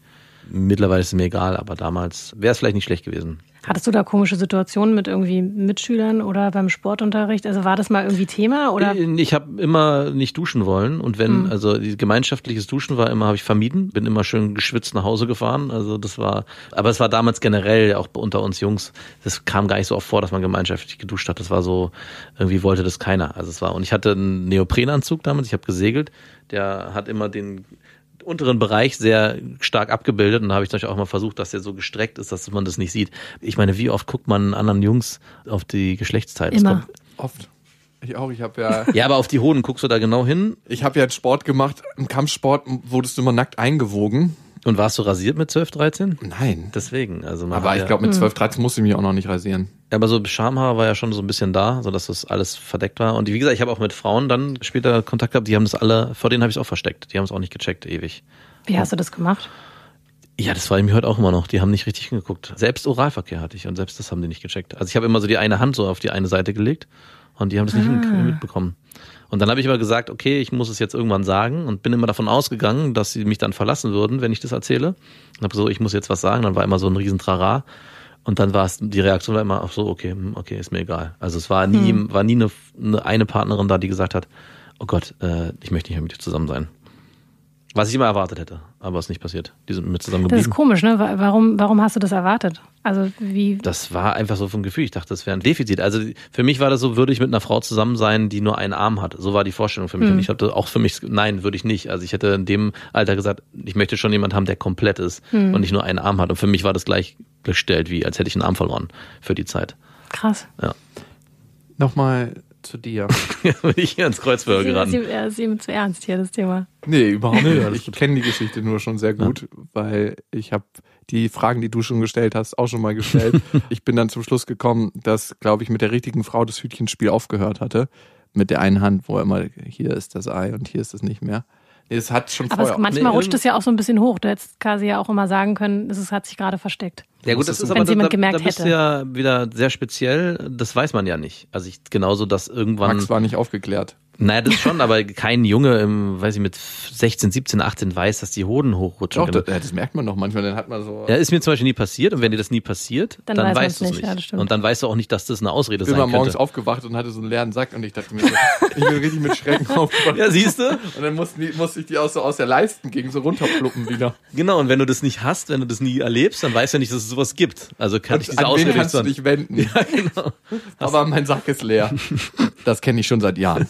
mittlerweile ist es mir egal, aber damals wäre es vielleicht nicht schlecht gewesen. Hattest du da komische Situationen mit irgendwie Mitschülern oder beim Sportunterricht? Also war das mal irgendwie Thema? Oder? Ich habe immer nicht duschen wollen und wenn, mhm. also die gemeinschaftliches Duschen war immer, habe ich vermieden, bin immer schön geschwitzt nach Hause gefahren. Also das war, aber es war damals generell auch unter uns Jungs, das kam gar nicht so oft vor, dass man gemeinschaftlich geduscht hat. Das war so, irgendwie wollte das keiner. Also es war, und ich hatte einen Neoprenanzug damals, ich habe gesegelt, der hat immer den unteren Bereich sehr stark abgebildet und da habe ich natürlich auch mal versucht, dass der so gestreckt ist, dass man das nicht sieht. Ich meine, wie oft guckt man anderen Jungs auf die Geschlechtsteile? Immer. Oft. Ich auch, ich habe ja... Ja, aber auf die Hoden guckst du da genau hin? Ich habe ja einen Sport gemacht, im Kampfsport wurdest du immer nackt eingewogen. Und warst du rasiert mit zwölf, dreizehn? Nein. Deswegen. Also man aber ich ja, glaube, mit zwölf, dreizehn musste ich mich auch noch nicht rasieren. Aber so Schamhaar war ja schon so ein bisschen da, sodass das alles verdeckt war. Und wie gesagt, ich habe auch mit Frauen dann später Kontakt gehabt, die haben das alle, vor denen habe ich es auch versteckt. Die haben es auch nicht gecheckt, ewig. Wie hast du das gemacht? Ja, das war mir heute auch immer noch. Die haben nicht richtig hingeguckt. Selbst Oralverkehr hatte ich und selbst das haben die nicht gecheckt. Also ich habe immer so die eine Hand so auf die eine Seite gelegt und die haben das nicht ah. mitbekommen. Und dann habe ich aber gesagt, okay, ich muss es jetzt irgendwann sagen und bin immer davon ausgegangen, dass sie mich dann verlassen würden, wenn ich das erzähle. Und habe so, ich muss jetzt was sagen. Dann war immer so ein riesen Trara. Und dann war es, die Reaktion war immer, ach so, okay, okay, ist mir egal. Also es war nie, hm. war nie eine, eine, eine Partnerin da, die gesagt hat, oh Gott, äh, ich möchte nicht mehr mit dir zusammen sein. Was ich immer erwartet hätte, aber es ist nicht passiert. Die sind mit mir zusammen geblieben. Das ist komisch, ne? Warum, warum hast du das erwartet? Also wie? Das war einfach so vom Gefühl. Ich dachte, das wäre ein Defizit. Also für mich war das so, würde ich mit einer Frau zusammen sein, die nur einen Arm hat. So war die Vorstellung für mich. Mhm. Und ich hatte auch für mich, nein, würde ich nicht. Also ich hätte in dem Alter gesagt, ich möchte schon jemanden haben, der komplett ist mhm. und nicht nur einen Arm hat. Und für mich war das gleichgestellt, wie als hätte ich einen Arm verloren für die Zeit. Krass. Ja. Nochmal zu dir. Bin ich hier ins Kreuzfeuer geraten. Sie, sie, sie ihm zu ernst hier, das Thema. Nee, überhaupt nicht. Ich kenne die Geschichte nur schon sehr gut, ja. weil ich habe die Fragen, die du schon gestellt hast, auch schon mal gestellt. Ich bin dann zum Schluss gekommen, dass, glaube ich, mit der richtigen Frau das Hütchenspiel aufgehört hatte. Mit der einen Hand, wo er immer, hier ist das Ei und hier ist es nicht mehr. Nee, es hat schon Aber vorher... es, manchmal nee, rutscht es ja auch so ein bisschen hoch. Du hättest quasi ja auch immer sagen können, es hat sich gerade versteckt. Ja gut, das ist wenn aber, jemand da, gemerkt da bist hätte. du ja wieder sehr speziell, das weiß man ja nicht. Also ich genauso, dass irgendwann... Max war nicht aufgeklärt. Naja, das schon, aber kein Junge im, weiß ich, mit sechzehn, siebzehn, achtzehn weiß, dass die Hoden hochrutschen. Doch, das, das merkt man doch manchmal, dann hat man so... Ja, ist mir zum Beispiel nie passiert und wenn dir das nie passiert, dann, dann weißt du es nicht. nicht. Ja, und dann weißt du auch nicht, dass das eine Ausrede sein könnte. Ich bin mal morgens aufgewacht und hatte so einen leeren Sack und ich dachte mir so, ich bin richtig mit Schrecken aufgewacht. Ja, siehst du? Und dann musste, musste ich die auch so aus der Leisten gegen so runterpluppen wieder. Genau, und wenn du das nicht hast, wenn du das nie erlebst, dann weißt du ja nicht, dass es sowas gibt. Also kann ich diese Ausrede kannst du dich wenden. Ja, genau. Aber mein Sack ist leer. Das kenne ich schon seit Jahren.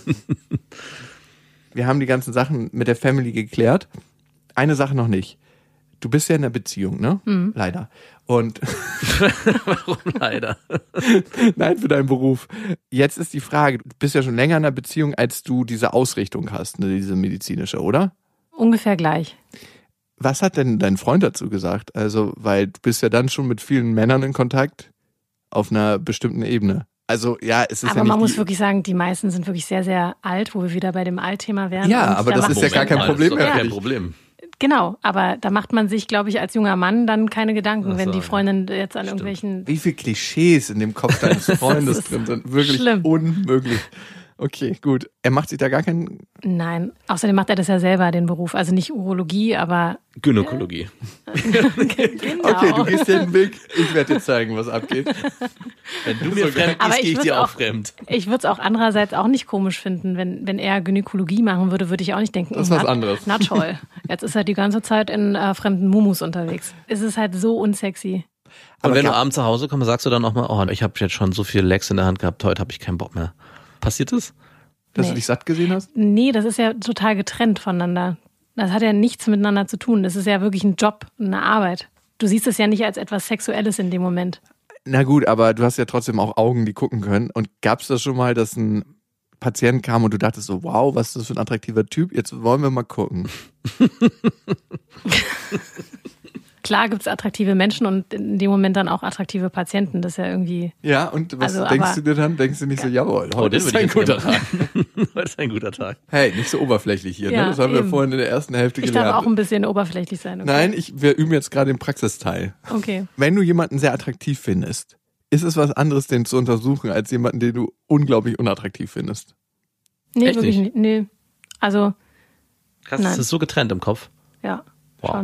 Wir haben die ganzen Sachen mit der Family geklärt. Eine Sache noch nicht. Du bist ja in einer Beziehung, ne? Mhm. Leider. Und warum leider? Nein, für deinen Beruf. Jetzt ist die Frage, du bist ja schon länger in einer Beziehung, als du diese Ausrichtung hast, ne, diese medizinische, oder? Ungefähr gleich. Was hat denn dein Freund dazu gesagt? Also, weil du bist ja dann schon mit vielen Männern in Kontakt auf einer bestimmten Ebene. Also ja, es ist aber ja nicht man muss die, wirklich sagen, die meisten sind wirklich sehr, sehr alt, wo wir wieder bei dem Altthema wären. Ja, und aber da das ist ja gar kein mal, Problem das ist mehr. doch kein Problem. Genau, aber da macht man sich, glaube ich, als junger Mann dann keine Gedanken, Ach wenn so, die Freundin jetzt an Stimmt. irgendwelchen... Wie viele Klischees in dem Kopf deines Freundes drin sind. Wirklich schlimm. Unmöglich. Okay, gut. Er macht sich da gar keinen... Nein, außerdem macht er das ja selber, den Beruf. Also nicht Urologie, aber... Gynäkologie. Genau. Okay, du gehst den Weg. Ich werde dir zeigen, was abgeht. Wenn du mir fremd Aber bist, gehe ich ich dir würd's auch auch- fremd. Ich würde es auch andererseits auch nicht komisch finden, wenn, wenn er Gynäkologie machen würde, würde ich auch nicht denken, Das ist oh, was na- anderes. Na toll, jetzt ist er die ganze Zeit in äh, fremden Mumus unterwegs. Es ist halt so unsexy. Und Aber wenn du klar- abends zu Hause kommst, sagst du dann auch mal, oh, ich habe jetzt schon so viel Lecks in der Hand gehabt, heute habe ich keinen Bock mehr. Passiert das? Dass Nee. du dich satt gesehen hast? Nee, das ist ja total getrennt voneinander. Das hat ja nichts miteinander zu tun. Das ist ja wirklich ein Job, eine Arbeit. Du siehst es ja nicht als etwas Sexuelles in dem Moment. Na gut, aber du hast ja trotzdem auch Augen, die gucken können. Und gab es das schon mal, dass ein Patient kam und du dachtest so, wow, was ist das für ein attraktiver Typ? Jetzt wollen wir mal gucken. Klar gibt's attraktive Menschen und in dem Moment dann auch attraktive Patienten. Das ist ja irgendwie... Ja, und was Also, denkst aber- du dir dann? Denkst du nicht so, jawohl, Oh, heute den ist würde ein ich guter jetzt Tag. Heute ist ein guter Tag. Hey, nicht so oberflächlich hier, Ja, ne? Das haben wir eben. vorhin in der ersten Hälfte Ich gelernt. darf auch ein bisschen oberflächlich sein. Okay? Nein, ich, wir üben jetzt gerade den Praxisteil. Okay. Wenn du jemanden sehr attraktiv findest, ist es was anderes, den zu untersuchen, als jemanden, den du unglaublich unattraktiv findest. Nee, Echt wirklich nicht? nicht. Nee. Also, Krass, Nein. das ist so getrennt im Kopf. ja, Wow. schon.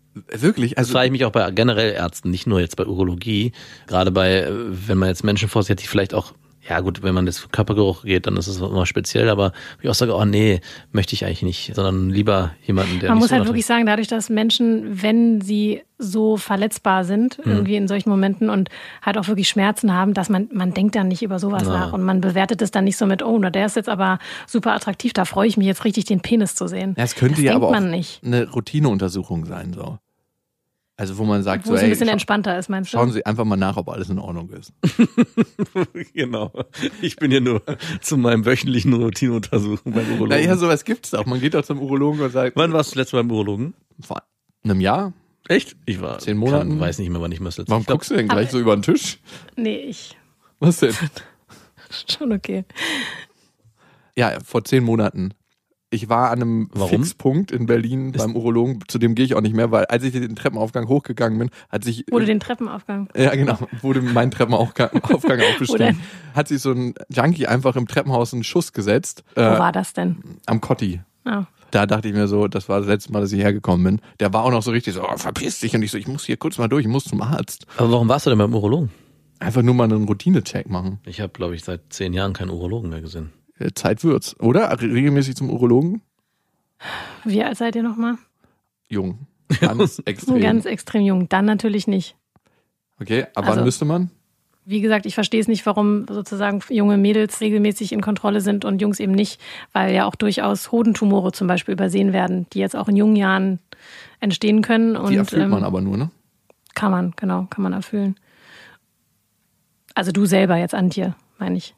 Wirklich? Das Also frage ich mich auch bei generell Ärzten, nicht nur jetzt bei Urologie. Gerade bei, wenn man jetzt Menschen vor sich hat, die vielleicht auch, ja gut, wenn man jetzt Körpergeruch geht, dann ist es immer speziell, aber ich auch sage, oh nee, möchte ich eigentlich nicht, sondern lieber jemanden, der Man nicht muss so halt wirklich sagen, dadurch, dass Menschen, wenn sie so verletzbar sind, mhm. irgendwie in solchen Momenten und halt auch wirklich Schmerzen haben, dass man, man denkt dann nicht über sowas ja. nach und man bewertet es dann nicht so mit, oh, na, der ist jetzt aber super attraktiv, da freue ich mich jetzt richtig, den Penis zu sehen. ja, es könnte das ja denkt aber auch man nicht. eine Routineuntersuchung sein, so. Also wo man sagt, Wo so, es ein ey, bisschen scha- entspannter ist, meinst du? schauen Sie einfach mal nach, ob alles in Ordnung ist. Genau. Ich bin ja nur zu meinem wöchentlichen Routineuntersuchung beim Urologen. Naja, sowas gibt's doch. Man geht doch zum Urologen und sagt, Wann warst du letztes Mal beim Urologen? vor einem Jahr? Echt? Ich war Zehn Monaten? Kann, weiß nicht mehr, wann ich mal das letzte Warum ich glaub, guckst du denn gleich Aber- so über den Tisch? Nee, ich. Was denn? Schon okay. Ja, vor zehn Monaten. Ich war an einem Warum? Fixpunkt in Berlin beim Urologen, zu dem gehe ich auch nicht mehr, weil als ich den Treppenaufgang hochgegangen bin, hat sich... Wurde den Treppenaufgang. Ja, genau, wurde mein Treppenaufgang Aufgang auch Wo bestimmt. denn? Hat sich so ein Junkie einfach im Treppenhaus einen Schuss gesetzt. Wo Äh, war das denn? am Kotti. Ah. Da dachte ich mir so, das war das letzte Mal, dass ich hergekommen bin. Der war auch noch so richtig so, oh, verpiss dich. Und ich so, ich muss hier kurz mal durch, ich muss zum Arzt. Aber warum warst du denn beim Urologen? Einfach nur mal einen Routinecheck machen. Ich habe, glaube ich, seit zehn Jahren keinen Urologen mehr gesehen. Äh, Zeit wird's, oder? Regelmäßig zum Urologen? Wie alt seid ihr nochmal? Jung. Ganz extrem. Ganz extrem jung. Dann natürlich nicht. Okay, aber Also- wann müsste man? Wie gesagt, ich verstehe es nicht, warum sozusagen junge Mädels regelmäßig in Kontrolle sind und Jungs eben nicht, weil ja auch durchaus Hodentumore zum Beispiel übersehen werden, die jetzt auch in jungen Jahren entstehen können. Und, Die erfüllt man ähm, aber nur, ne? Kann man, genau, kann man erfüllen. Also du selber jetzt an dir, meine ich.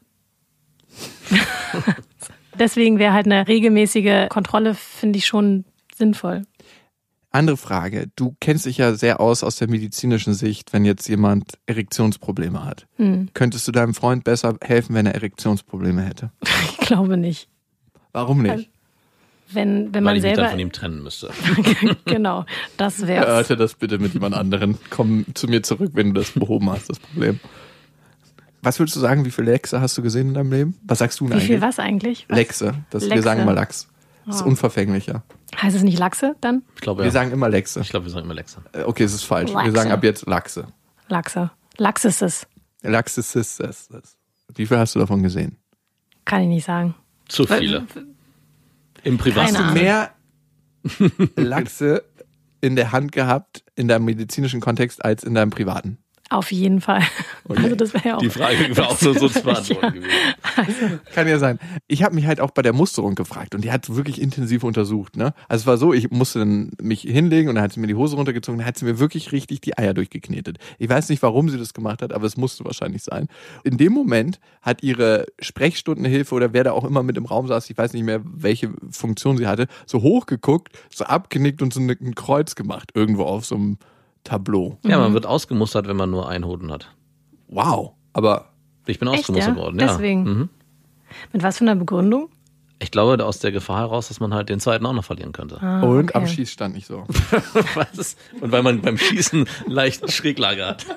Deswegen wäre halt eine regelmäßige Kontrolle, finde ich, schon sinnvoll. Andere Frage. Du kennst dich ja sehr aus aus der medizinischen Sicht, wenn jetzt jemand Erektionsprobleme hat. Hm. Könntest du deinem Freund besser helfen, wenn er Erektionsprobleme hätte? Ich glaube nicht. Warum nicht? Wenn, wenn Weil man ich mich dann selber. von ihm trennen müsste. Genau, das wär's. Erörter das bitte mit jemand anderen. Komm zu mir zurück, wenn du das behoben hast, das Problem. Was würdest du sagen, wie viele Lachse hast du gesehen in deinem Leben? Was sagst du denn Wie viel eigentlich? was eigentlich? Was? Lachse. Das, wir Lachse. sagen immer Lachs. Das ist Oh. unverfänglicher. Heißt es nicht Lachse dann? Ich glaube, Wir ja. sagen immer Lachse. Ich glaube, wir sagen immer Lexa. Äh, Okay, es ist falsch. Wir Lachse. sagen ab jetzt Lachse. Lachse. Lachs ist es. Lachse ist das. Wie viel hast du davon gesehen? Kann ich nicht sagen. Zu viele. Im Privaten. Keine Ahnung. Mehr Lachse in der Hand gehabt in deinem medizinischen Kontext als in deinem privaten? Auf jeden Fall. Okay. Also das wäre ja auch. Die Frage war auch nur so zu beantworten Ja. gewesen. Kann ja sein. Ich habe mich halt auch bei der Musterung gefragt und die hat wirklich intensiv untersucht. Ne? Also es war so, ich musste dann mich hinlegen und dann hat sie mir die Hose runtergezogen, dann hat sie mir wirklich richtig die Eier durchgeknetet. Ich weiß nicht, warum sie das gemacht hat, aber es musste wahrscheinlich sein. In dem Moment hat ihre Sprechstundenhilfe oder wer da auch immer mit im Raum saß, ich weiß nicht mehr, welche Funktion sie hatte, so hochgeguckt, so abgenickt und so ein Kreuz gemacht, irgendwo auf so einem Tableau. Ja, man wird ausgemustert, wenn man nur einen Hoden hat. Wow. Aber Ich bin Echt, ausgemustert ja? worden, ja. Deswegen. Mhm. Mit was für einer Begründung? Ich glaube, aus der Gefahr heraus, dass man halt den zweiten auch noch verlieren könnte. Ah, und okay. am Schießstand nicht so. Was? Und weil man beim Schießen leicht Schräglage hat.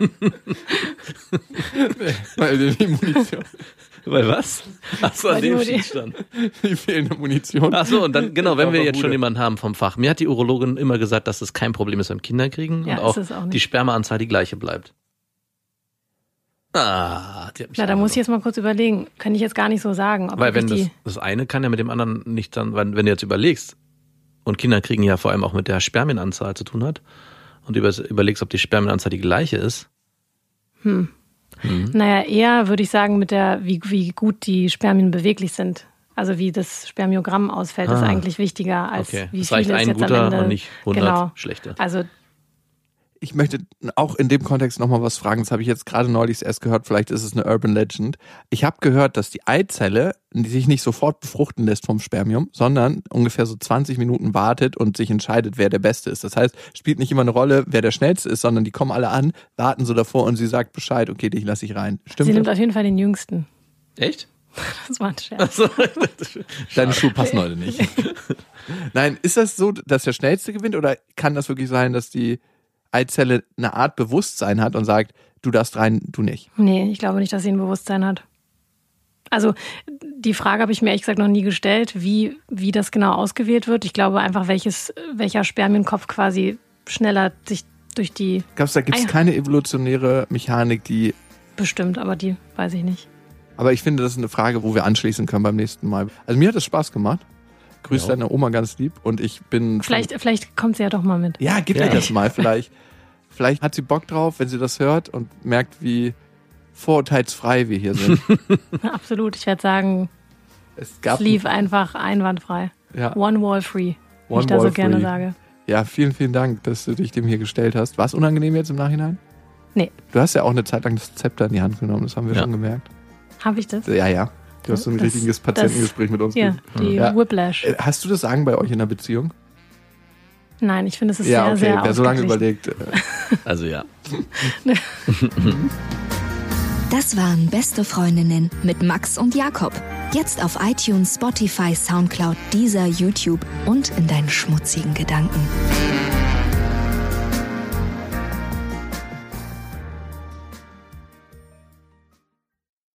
Weil die Munition, Weil was? Achso, an Weil dem nur die- Schießstand. die fehlende Munition. Achso, und dann, genau, wenn wir jetzt schon Bude. jemanden haben vom Fach. Mir hat die Urologin immer gesagt, dass es kein Problem ist beim Kinderkriegen Ja, und auch, ist es auch nicht. die Spermaanzahl die gleiche bleibt. Ah, die hat mich Na, da muss ich angenommen. jetzt mal kurz überlegen. Kann ich jetzt gar nicht so sagen. Ob Weil wenn wirklich das, das eine kann ja mit dem anderen nicht dann, wenn, wenn du jetzt überlegst, und Kinder kriegen ja vor allem auch mit der Spermienanzahl zu tun hat, und du über- überlegst, ob die Spermienanzahl die gleiche ist. die, naja, eher würde ich sagen, mit der, wie, wie gut die Spermien beweglich sind. Also wie das Spermiogramm ausfällt, ist Ah. eigentlich wichtiger als Okay, wie es viel reicht es ein jetzt am guter Ende. und nicht hundert genau. schlechte. Also Ich möchte auch in dem Kontext nochmal was fragen. Das habe ich jetzt gerade neulich erst gehört. Vielleicht ist es eine Urban Legend. Ich habe gehört, dass die Eizelle die sich nicht sofort befruchten lässt vom Spermium, sondern ungefähr so zwanzig Minuten wartet und sich entscheidet, wer der Beste ist. Das heißt, spielt nicht immer eine Rolle, wer der Schnellste ist, sondern die kommen alle an, warten so davor und sie sagt Bescheid, okay, dich lasse ich rein. sie Stimmt nimmt das? auf jeden Fall den Jüngsten. Echt? Das war ein Scherz. Achso. Deine Schuhe passen heute nicht. Nein, ist das so, dass der Schnellste gewinnt oder kann das wirklich sein, dass die Eizelle eine Art Bewusstsein hat und sagt, du darfst rein, du nicht? Nee, ich glaube nicht, dass sie ein Bewusstsein hat. Also die Frage habe ich mir ehrlich gesagt noch nie gestellt, wie, wie das genau ausgewählt wird. Ich glaube einfach, welches, welcher Spermienkopf quasi schneller sich durch die... Gab's, da gibt es Ah ja. keine evolutionäre Mechanik, die... Bestimmt, aber die weiß ich nicht. Aber ich finde, das ist eine Frage, wo wir anschließen können beim nächsten Mal. Also mir hat es Spaß gemacht. Grüß Ja. deine Oma ganz lieb und ich bin... Vielleicht, vielleicht kommt sie ja doch mal mit. Ja, gib Ja. mir das mal. Vielleicht, vielleicht hat sie Bock drauf, wenn sie das hört und merkt, wie vorurteilsfrei wir hier sind. Absolut. Ich werde sagen, Es gab es lief einfach einwandfrei. ja, One wall free, wie One ich da so wall gerne free. sage. ja, vielen, vielen Dank, dass du dich dem hier gestellt hast. War es unangenehm jetzt im Nachhinein? Nee. Du hast ja auch eine Zeit lang das Zepter in die Hand genommen, das haben wir Ja. schon gemerkt. Habe ich das? Ja, ja. Du hast so ein Das- richtiges Patientengespräch mit uns Ja, geführt. die Ja. Whiplash. Äh, Hast du das Sagen bei euch in der Beziehung? Nein, ich finde, es ist Ja, sehr, okay, sehr wer so lange ausgeglichen. überlegt. äh, Also ja. Das waren Beste Freundinnen mit Max und Jakob. Jetzt auf iTunes, Spotify, Soundcloud, Deezer, YouTube und in deinen schmutzigen Gedanken.